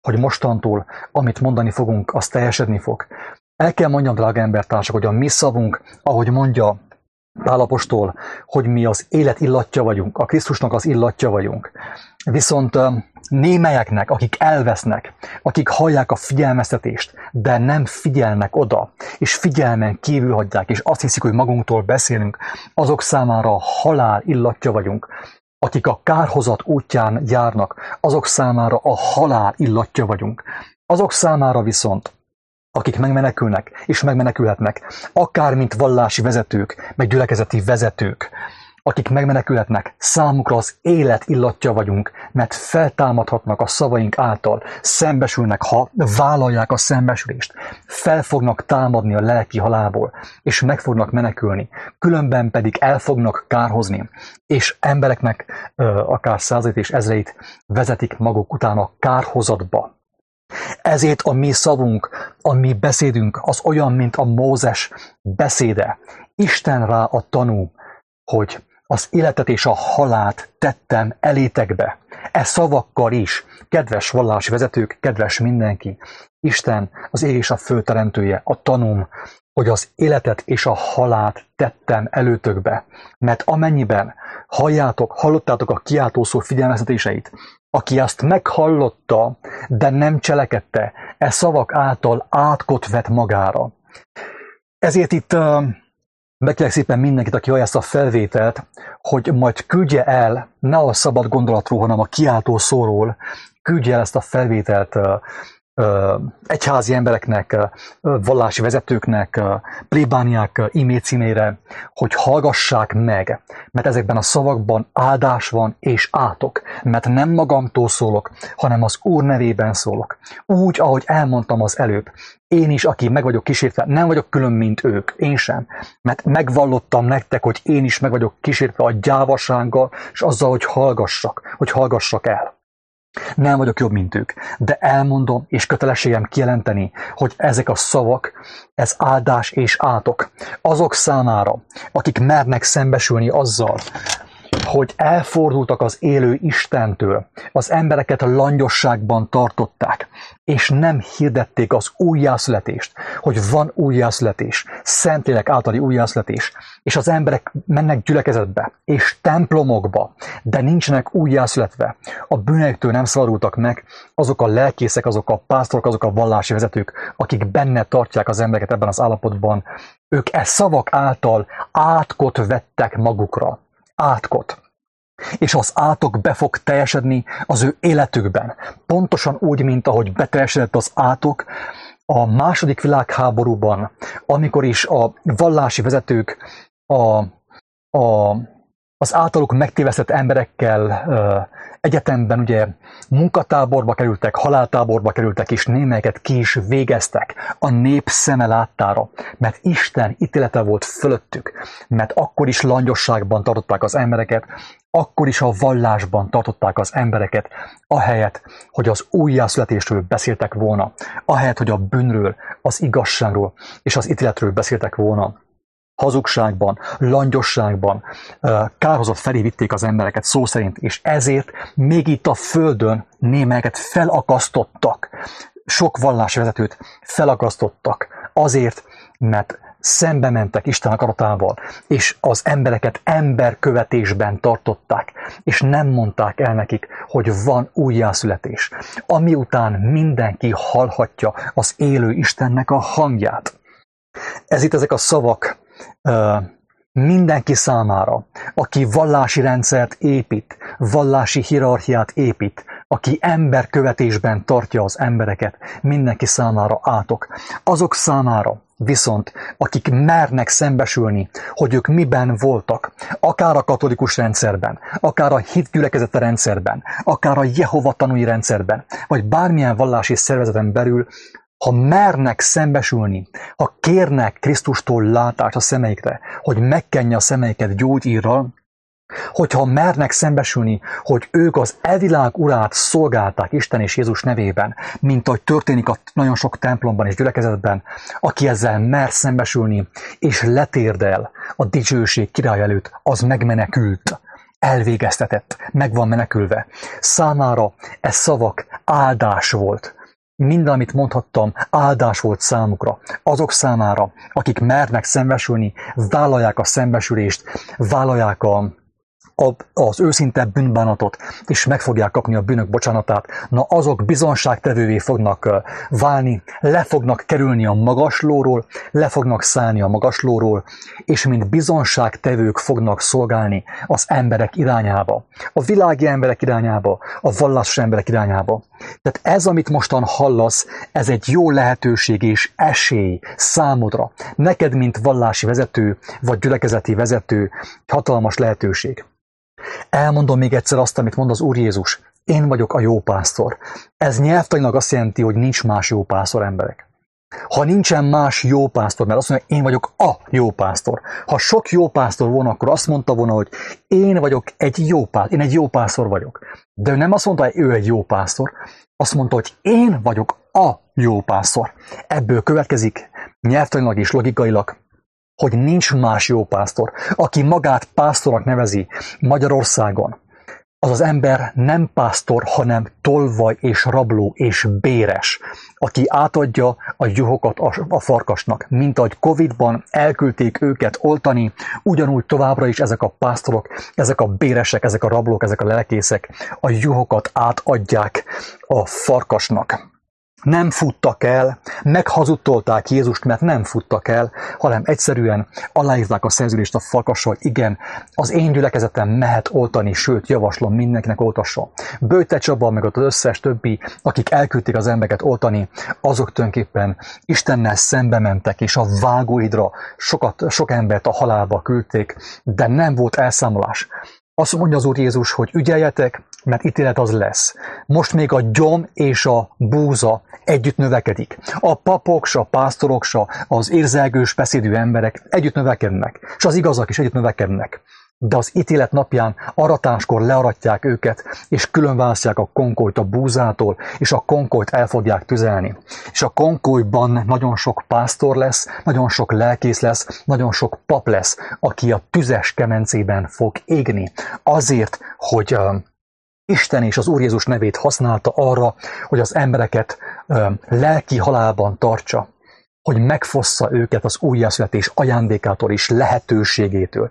hogy mostantól, amit mondani fogunk, az teljesedni fog. El kell mondjam, drága embertársak, hogy a mi szavunk, ahogy mondja Pál apostol, hogy mi az élet illatja vagyunk, a Krisztusnak az illatja vagyunk. Viszont némelyeknek, akik elvesznek, akik hallják a figyelmeztetést, de nem figyelnek oda, és figyelmen kívül hagyják, és azt hiszik, hogy magunktól beszélünk, azok számára a halál illatja vagyunk. Akik a kárhozat útján járnak, azok számára a halál illatja vagyunk. Azok számára viszont, akik megmenekülnek és megmenekülhetnek, akár mint vallási vezetők, meg gyülekezeti vezetők, akik megmenekülhetnek, számukra az élet illatja vagyunk, mert feltámadhatnak a szavaink által, szembesülnek, ha vállalják a szembesülést, fel fognak támadni a lelki halálból, és meg fognak menekülni, különben pedig el fognak kárhozni, és embereknek akár százait és ezreit vezetik maguk után a kárhozatba. Ezért a mi szavunk, a mi beszédünk az olyan, mint a Mózes beszéde. Isten rá a tanú, hogy az életet és a halált tettem elétekbe. E szavakkal is, kedves vallási vezetők, kedves mindenki, Isten az ég és a föld teremtője, a tanúm, hogy az életet és a halált tettem előtökbe. Mert amennyiben hallottátok a kiáltószó figyelmeztetéseit, aki azt meghallotta, de nem cselekedte, e szavak által átkot vet magára. Ezért itt megkérlek szépen mindenkit, aki hallja ezt a felvételt, hogy majd küldje el, ne a szabad gondolatról, hanem a kiáltó szóról, küldje el ezt a felvételt egyházi embereknek, vallási vezetőknek, plébániák e-mail címére, hogy hallgassák meg, mert ezekben a szavakban áldás van és átok, mert nem magamtól szólok, hanem az Úr nevében szólok. Úgy, ahogy elmondtam az előbb, én is, aki meg vagyok kísértve, nem vagyok külön, mint ők, én sem, mert megvallottam nektek, hogy én is meg vagyok kísértve a gyávasággal, és azzal, hogy hallgassak el. Nem vagyok jobb, mint ők, de elmondom, és kötelességem kijelenteni, hogy ezek a szavak, ez áldás és átok. Azok számára, akik mernek szembesülni azzal, hogy elfordultak az élő Istentől, az embereket langyosságban tartották, és nem hirdették az újjászületést, hogy van újjászületés, Szentlélek általi újjászületés, és az emberek mennek gyülekezetbe, és templomokba, de nincsenek újjászületve, a bűneiktől nem szabadultak meg, azok a lelkészek, azok a pásztorok, azok a vallási vezetők, akik benne tartják az embereket ebben az állapotban, ők e szavak által átkot vettek magukra. Átkot. És az átok be fog teljesedni az ő életükben. Pontosan úgy, mint ahogy beteljesedett az átok a II. Világháborúban, amikor is a vallási vezetők az általuk megtévesztett emberekkel egyetemben ugye munkatáborba kerültek, haláltáborba kerültek, és némelyeket ki is végeztek a nép szeme láttára, mert Isten ítélete volt fölöttük, mert akkor is langyosságban tartották az embereket, akkor is a vallásban tartották az embereket, ahelyett, hogy az újjászületésről beszéltek volna, ahelyett, hogy a bűnről, az igazságról és az ítéletről beszéltek volna. Hazugságban, langyosságban, kárhozat felé vitték az embereket szó szerint, és ezért még itt a földön némelyeket felakasztottak. Sok vallásvezetőt felakasztottak azért, mert szembe mentek Isten akaratával, és az embereket emberkövetésben tartották, és nem mondták el nekik, hogy van újjászületés, ami után mindenki hallhatja az élő Istennek a hangját. Ez itt ezek a szavak mindenki számára, aki vallási rendszert épít, vallási hierarchiát épít, aki emberkövetésben tartja az embereket, mindenki számára átok. Azok számára viszont, akik mernek szembesülni, hogy ők miben voltak, akár a katolikus rendszerben, akár a hitgyülekezete rendszerben, akár a Jehova tanúi rendszerben, vagy bármilyen vallási szervezeten belül, ha mernek szembesülni, ha kérnek Krisztustól látást a szemeikre, hogy megkenje a szemeiket gyógyírral, hogyha mernek szembesülni, hogy ők az elvilág urát szolgálták Isten és Jézus nevében, mint ahogy történik a nagyon sok templomban és gyülekezetben, aki ezzel mer szembesülni, és letérdel a dicsőség király előtt, az megmenekült. elvégeztetett, meg van menekülve. Számára ez szavak áldás volt. Minden, amit mondhattam, áldás volt számukra. Azok számára, akik mernek szembesülni, vállalják a szembesülést, vállalják az őszinte bűnbánatot, és meg fogják kapni a bűnök bocsánatát, na azok bizonságtevővé fognak válni, le fognak kerülni a magaslóról, le fognak szállni a magaslóról, és mint bizonságtevők fognak szolgálni az emberek irányába, a világi emberek irányába, a vallásos emberek irányába. Tehát ez, amit mostan hallasz, ez egy jó lehetőség és esély számodra. Neked, mint vallási vezető, vagy gyülekezeti vezető, hatalmas lehetőség. Elmondom még egyszer azt, amit mond az Úr Jézus. Én vagyok a jó pásztor. Ez nyelvtanilag azt jelenti, hogy nincs más jó pásztor, emberek. Ha nincsen más jó pásztor, mert azt mondja, én vagyok a jó pásztor. Ha sok jó pásztor volna, akkor azt mondta volna, hogy én vagyok egy jó pásztor, én egy jó pásztor vagyok. De ő nem azt mondta, hogy ő egy jó pásztor, azt mondta, hogy én vagyok a jó pásztor. Ebből következik nyelvtanilag és logikailag, hogy nincs más jó pásztor. Aki magát pásztornak nevezi Magyarországon, az az ember nem pásztor, hanem tolvaj és rabló és béres, aki átadja a juhokat a farkasnak. Mint ahogy Covid-ban elküldték őket oltani, ugyanúgy továbbra is ezek a pásztorok, ezek a béresek, ezek a rablók, ezek a lelkészek a juhokat átadják a farkasnak. Nem futtak el, meghazudtolták Jézust, mert nem futtak el, hanem egyszerűen aláírták a szerződést a farkassal, hogy igen, az én gyülekezetem mehet oltani, sőt, javaslom mindenkinek oltasson. Böjte Csaba, meg ott az összes többi, akik elküldték az embereket oltani, azok tulajdonképpen Istennel szembe mentek, és a vágóidra sok embert a halálba küldték, de nem volt elszámolás. Azt mondja az Úr Jézus, hogy ügyeljetek, mert ítélet az lesz. Most még a gyom és a búza együtt növekedik. A papok, a pásztorok, az érzelgős, beszédű emberek együtt növekednek, és az igazak is együtt növekednek. De az ítélet napján aratáskor learatják őket, és különválasztják a konkolyt a búzától, és a konkolyt el fogják tüzelni. És a konkolyban nagyon sok pásztor lesz, nagyon sok lelkész lesz, nagyon sok pap lesz, aki a tüzes kemencében fog égni. Azért, hogy Isten és az Úr Jézus nevét használta arra, hogy az embereket lelki halálban tartsa, hogy megfossza őket az újjászületés ajándékától és lehetőségétől.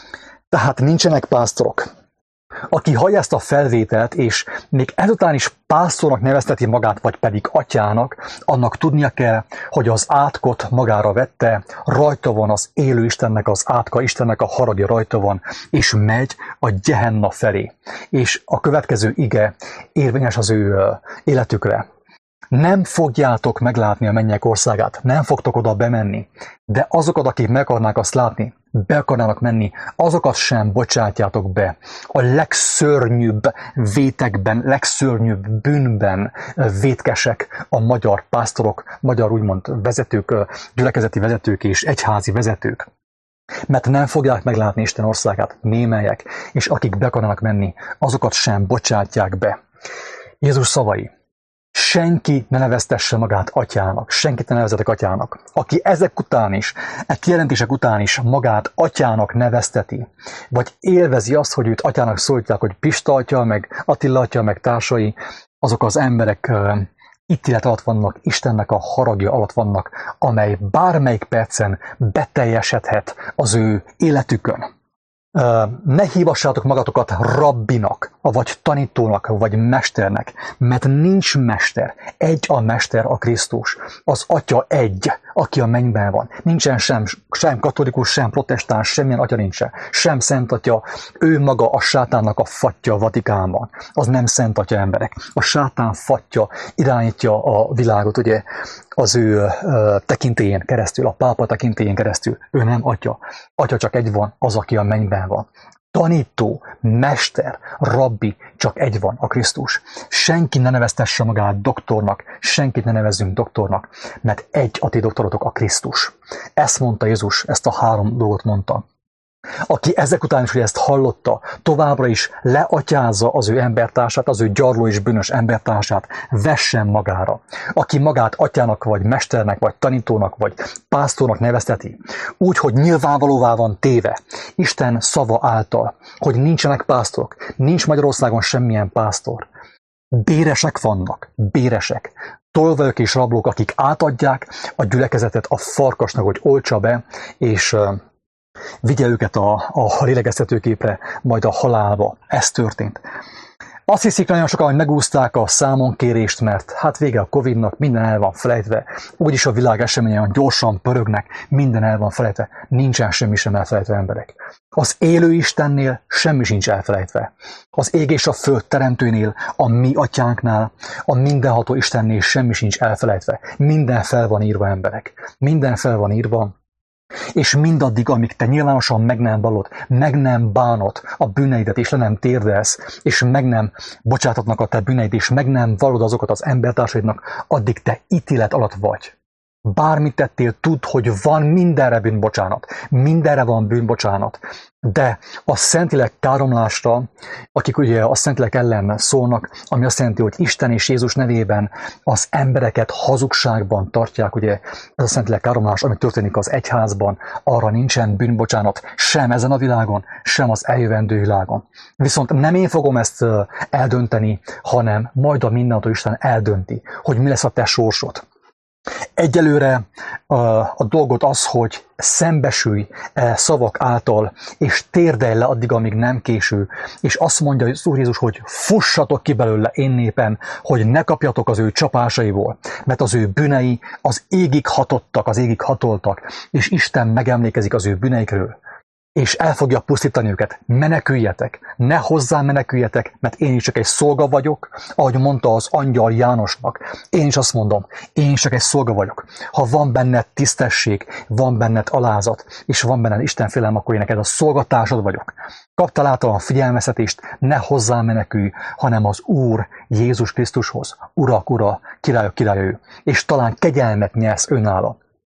Tehát nincsenek pásztorok. Aki hallja ezt a felvételt, és még ezután is pásztornak nevezteti magát, vagy pedig atyának, annak tudnia kell, hogy az átkot magára vette, rajta van az élő Istennek az átka, Istennek a haragja rajta van, és megy a Gehenna felé. És a következő ige érvényes az ő életükre. Nem fogjátok meglátni a mennyek országát, nem fogtok oda bemenni, de azokat, akik meg akarnák azt látni, be akarnának menni, azokat sem bocsátjátok be. A legszörnyűbb vétekben, legszörnyűbb bűnben vétkesek a magyar pásztorok, magyar úgymond vezetők, gyülekezeti vezetők és egyházi vezetők. Mert nem fogják meglátni Isten országát, némelyek, és akik be akarnának menni, azokat sem bocsátják be. Jézus szavai. Senki ne neveztesse magát atyának, senkit ne nevezzetek atyának. Aki ezek után is, kijelentések után is magát atyának nevezteti, vagy élvezi azt, hogy őt atyának szólítják, hogy Pista atya, meg Attila atya, meg társai, azok az emberek ítélet alatt vannak, Istennek a haragja alatt vannak, amely bármelyik percen beteljesedhet az ő életükön. Ne hívassátok magatokat rabbinak, vagy tanítónak, vagy mesternek, mert nincs mester. Egy a mester, a Krisztus. Az atya egy, aki a mennyben van. Nincsen sem katolikus, sem protestáns, semmilyen atya nincsen. Sem szent atya, ő maga a sátánnak a fatja a Vatikánban. Az nem szent atya, emberek. A sátán fatja irányítja a világot, ugye, az ő tekintélyén keresztül, a pápa tekintélyén keresztül. Ő nem atya. Atya csak egy van, az, aki a mennyben van. Tanító, mester, rabbi, csak egy van, a Krisztus. Senki ne neveztesse magát doktornak, senkit ne nevezzünk doktornak, mert egy a ti doktorotok, a Krisztus. Ezt mondta Jézus, ezt a 3 dolgot mondta. Aki ezek után is, hogy ezt hallotta, továbbra is leatyázza az ő embertársát, az ő gyarló és bűnös embertársát, vessen magára. Aki magát atyának, vagy mesternek, vagy tanítónak, vagy pásztornak nevezteti, úgy, hogy nyilvánvalóvá van téve Isten szava által, hogy nincsenek pásztorok, nincs Magyarországon semmilyen pásztor. Béresek vannak, béresek. Tolvajok és rablók, akik átadják a gyülekezetet a farkasnak, hogy oltsa be, és vigye őket a lélegeztetőgépre, majd a halálba. Ez történt. Azt hiszik nagyon sokan, hogy megúszták a számonkérést, mert hát vége a Covid-nak, minden el van felejtve. Úgyis a világ eseményen gyorsan pörögnek, minden el van felejtve. Nincsen semmi sem elfelejtve, emberek. Az élő Istennél semmi sincs elfelejtve. Az ég és a föld teremtőnél, a mi atyánknál, a mindenható Istennél semmi sincs elfelejtve. Minden fel van írva, emberek. Minden fel van írva. És mindaddig, amíg te nyilvánosan meg nem vallod, meg nem bánod a bűneidet, és le nem térdelsz, és meg nem bocsátatnak a te bűneid, és meg nem vallod azokat az embertársaidnak, addig te ítélet alatt vagy. Bármit tettél, tudd, hogy van mindenre bűnbocsánat. Mindenre van bűnbocsánat. De a Szentlélek káromlásra, akik ugye a Szentlélek ellen szólnak, ami azt jelenti, hogy Isten és Jézus nevében az embereket hazugságban tartják, ugye ez a Szentlélek káromlás, ami történik az egyházban, arra nincsen bűnbocsánat, sem ezen a világon, sem az eljövendő világon. Viszont nem én fogom ezt eldönteni, hanem majd a mindenható Isten eldönti, hogy mi lesz a te sorsod. Egyelőre a dolgot az, hogy szembesülj szavak által, és térdelj le addig, amíg nem késő, és azt mondja az Úr Jézus, hogy fussatok ki belőle, én népem, hogy ne kapjatok az ő csapásaiból, mert az ő bűnei az égig hatottak, az égig hatoltak, és Isten megemlékezik az ő bűneikről, és el fogja pusztítani őket. Meneküljetek, ne hozzám meneküljetek, mert én is csak egy szolga vagyok, ahogy mondta az angyal Jánosnak. Én is azt mondom, én is csak egy szolga vagyok. Ha van benned tisztesség, van benned alázat, és van benned Isten félelem, akkor én neked a szolgatársad vagyok. Kaptál általán figyelmeztetést, ne hozzám menekülj, hanem az Úr Jézus Krisztushoz. Urak, ura, királyok, királya ő. És talán kegyelmet nyersz önála.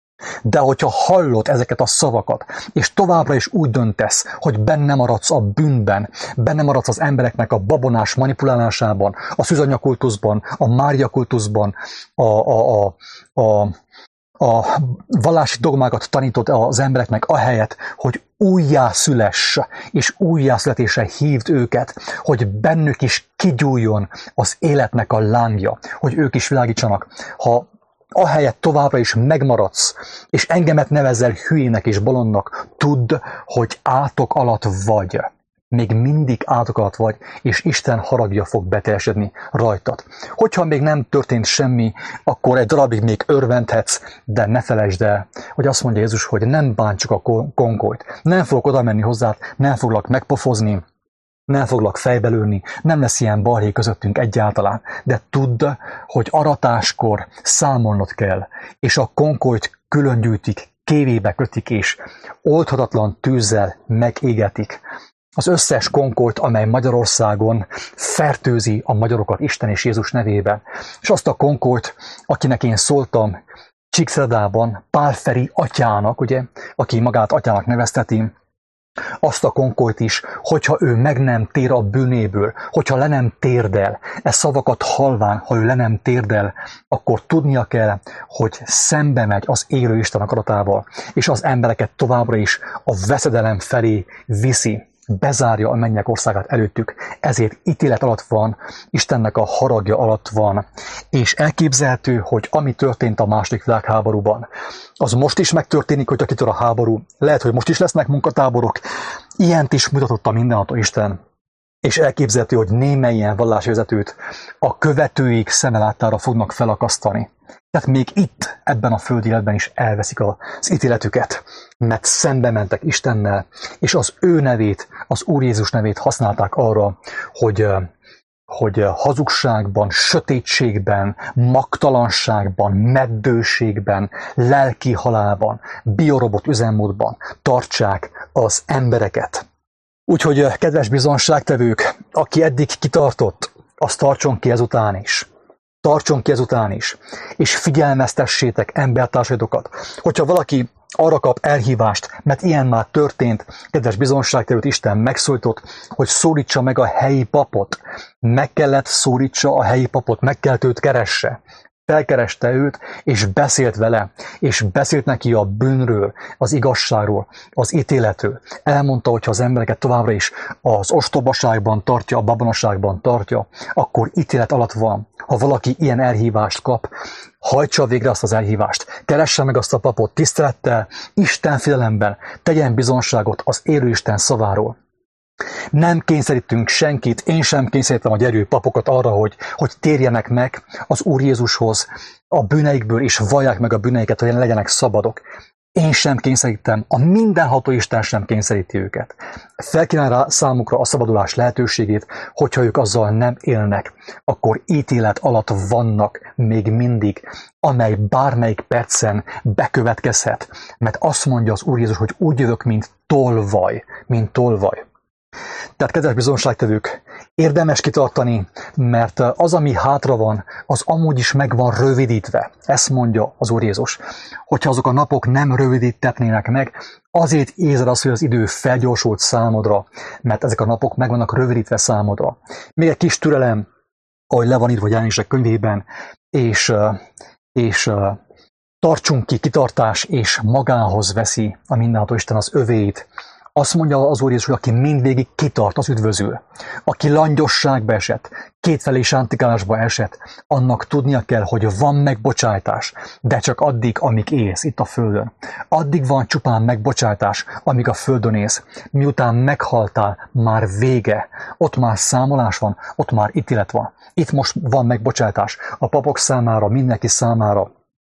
De hogyha hallod ezeket a szavakat, és továbbra is úgy döntesz, hogy benne maradsz a bűnben, benne maradsz az embereknek a babonás manipulálásában, a szűzanyakultuszban, a Mária kultuszban, a vallási dogmákat tanítod az embereknek ahelyett, hogy újjászüless, és újjászületésre hívd őket, hogy bennük is kigyújjon az életnek a lángja, hogy ők is világítsanak. Ha ahelyett továbbra is megmaradsz, és engemet nevezel hülyének és bolondnak, tudd, hogy átok alatt vagy. Még mindig átok alatt vagy, és Isten haragja fog beteljesedni rajtad. Hogyha még nem történt semmi, akkor egy darabig még örvendhetsz, de ne felejtsd el, hogy azt mondja Jézus, hogy nem bántsuk a konkolyt. Nem fogok oda menni hozzád, nem foglak megpofozni, nem foglak fejbelőni, nem lesz ilyen balhé közöttünk egyáltalán, de tudd, hogy aratáskor számolnod kell, és a konkolyt külön gyűjtik, kévébe kötik, és oldhatatlan tűzzel megégetik. Az összes konkolyt, amely Magyarországon fertőzi a magyarokat Isten és Jézus nevében, és azt a konkolyt, akinek én szóltam Csíkszeredában, Pál Feri atyának, ugye, aki magát atyának nevezteti, azt a konkolyt is, hogyha ő meg nem tér a bűnéből, hogyha le nem térdel, szavakat halván, ha ő le nem térdel, akkor tudnia kell, hogy szembe megy az élő Isten akaratával, és az embereket továbbra is a veszedelem felé viszi, bezárja a mennyek országát előttük, ezért ítélet alatt van, Istennek a haragja alatt van, és elképzelhető, hogy ami történt a második világháborúban, az most is megtörténik, hogyha kitör a háború, lehet, hogy most is lesznek munkatáborok, ilyent is mutatott a mindenható Isten, és elképzelhető, hogy némelyen vallásvezetőt a követőik szemelátára fognak felakasztani. Tehát még itt, ebben a földi életben is elveszik az ítéletüket, mert szembe mentek Istennel, és az ő nevét, az Úr Jézus nevét használták arra, hogy hazugságban, sötétségben, magtalanságban, meddőségben, lelki halálban, biorobot üzemmódban tartsák az embereket. Úgyhogy, kedves bizonságtevők, aki eddig kitartott, az tartson ki ezután is. Tartson ki ezután is, és figyelmeztessétek embertársaidokat. Hogyha valaki arra kap elhívást, mert ilyen már történt, kedves bizonságtevőt, Isten megszólított, hogy szólítsa meg a helyi papot. Meg kellett szólítsa a helyi papot, meg kellett őt keresse. Felkereste őt, és beszélt vele, és beszélt neki a bűnről, az igazságról, az ítéletről. Elmondta, hogy ha az embereket továbbra is az ostobaságban tartja, a babonaságban tartja, akkor ítélet alatt van. Ha valaki ilyen elhívást kap, hajtsa végre azt az elhívást, keresse meg azt a papot tisztelettel, Isten félelemben, tegyen bizonságot az élő Isten szaváról. Nem kényszerítünk senkit, én sem kényszerítem a gyerő papokat arra, hogy térjenek meg az Úr Jézushoz a bűneikből, és vallják meg a bűneiket, hogy legyenek szabadok. Én sem kényszerítem, a mindenható Isten sem kényszeríti őket. Felkínál rá számukra a szabadulás lehetőségét, hogyha ők azzal nem élnek, akkor ítélet alatt vannak még mindig, amely bármelyik percen bekövetkezhet, mert azt mondja az Úr Jézus, hogy úgy jövök, mint tolvaj, mint tolvaj. Tehát, kedves bizonságtevők, érdemes kitartani, mert az, ami hátra van, az amúgy is meg van rövidítve. Ezt mondja az Úr Jézus. Hogyha azok a napok nem rövidítetnének meg, azért érzed azt, hogy az idő felgyorsult számodra, mert ezek a napok meg vannak rövidítve számodra. Még egy kis türelem, ahogy le van írva a Jelenések könyvében, és tartsunk ki, kitartás, és magához veszi a mindenható Isten az övéit. Azt mondja az Úr Jézus, hogy aki mindvégig kitart, az üdvözül. Aki langyosságba esett, kétfelé sántikálásba esett, annak tudnia kell, hogy van megbocsájtás, de csak addig, amíg élsz itt a földön. Addig van csupán megbocsájtás, amíg a földön élsz. Miután meghaltál, már vége. Ott már számolás van, ott már ítélet van. Itt most van megbocsájtás a papok számára, mindenki számára.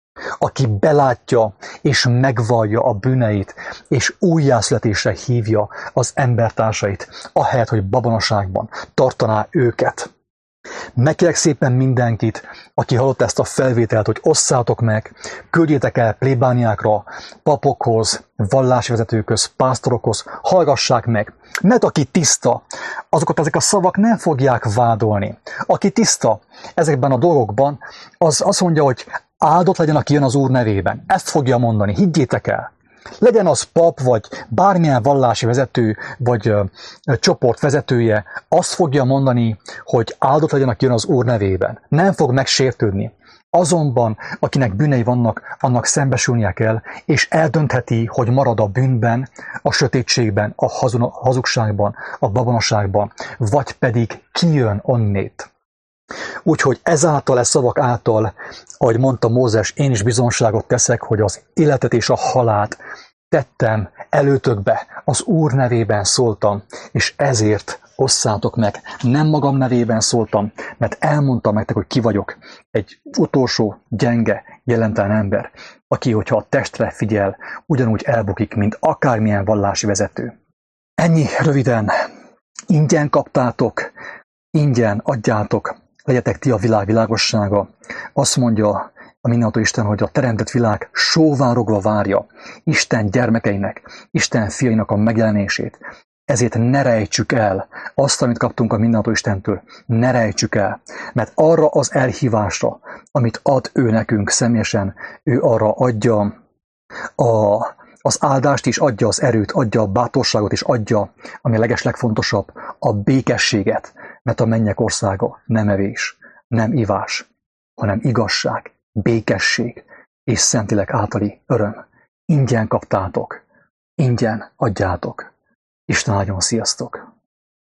Aki belátja és megvallja a bűneit, és újjászületésre hívja az embertársait, ahelyett, hogy babonaságban tartaná őket. Megkérek szépen mindenkit, aki hallott ezt a felvételt, hogy osszátok meg, küldjétek el plébániákra, papokhoz, vallásvezetőkhöz, pásztorokhoz, hallgassák meg. Mert aki tiszta, azokat ezek a szavak nem fogják vádolni. Aki tiszta ezekben a dolgokban, az azt mondja, hogy áldott legyen, aki jön az Úr nevében. Ezt fogja mondani, higgyétek el. Legyen az pap, vagy bármilyen vallási vezető, vagy csoport vezetője, azt fogja mondani, hogy áldott legyen, aki jön az Úr nevében. Nem fog megsértődni. Azonban, akinek bűnei vannak, annak szembesülnie kell, és eldöntheti, hogy marad a bűnben, a sötétségben, a hazugságban, a babonaságban, vagy pedig kijön onnét. Úgyhogy ezáltal, e szavak által, ahogy mondta Mózes, én is bizonságot teszek, hogy az életet és a halált tettem előtökbe, az Úr nevében szóltam, és ezért osszátok meg. Nem magam nevében szóltam, mert elmondtam nektek, hogy ki vagyok. Egy utolsó, gyenge, jelentelen ember, aki, hogyha a testre figyel, ugyanúgy elbukik, mint akármilyen vallási vezető. Ennyi röviden. Ingyen kaptátok, ingyen adjátok, legyetek ti a világ világossága. Azt mondja a mindenható Isten, hogy a teremtett világ sóvárogva várja Isten gyermekeinek, Isten fiainak a megjelenését. Ezért ne rejtsük el azt, amit kaptunk a mindenható Istentől. Ne rejtsük el, mert arra az elhívásra, amit ad ő nekünk személyesen, ő arra adja az áldást is, adja az erőt, adja a bátorságot, és adja, ami a legeslegfontosabb, a békességet, mert a mennyek országa nem evés, nem ivás, hanem igazság, békesség és Szentlélek általi öröm. Ingyen kaptátok, ingyen adjátok. Isten áldjon, sziasztok!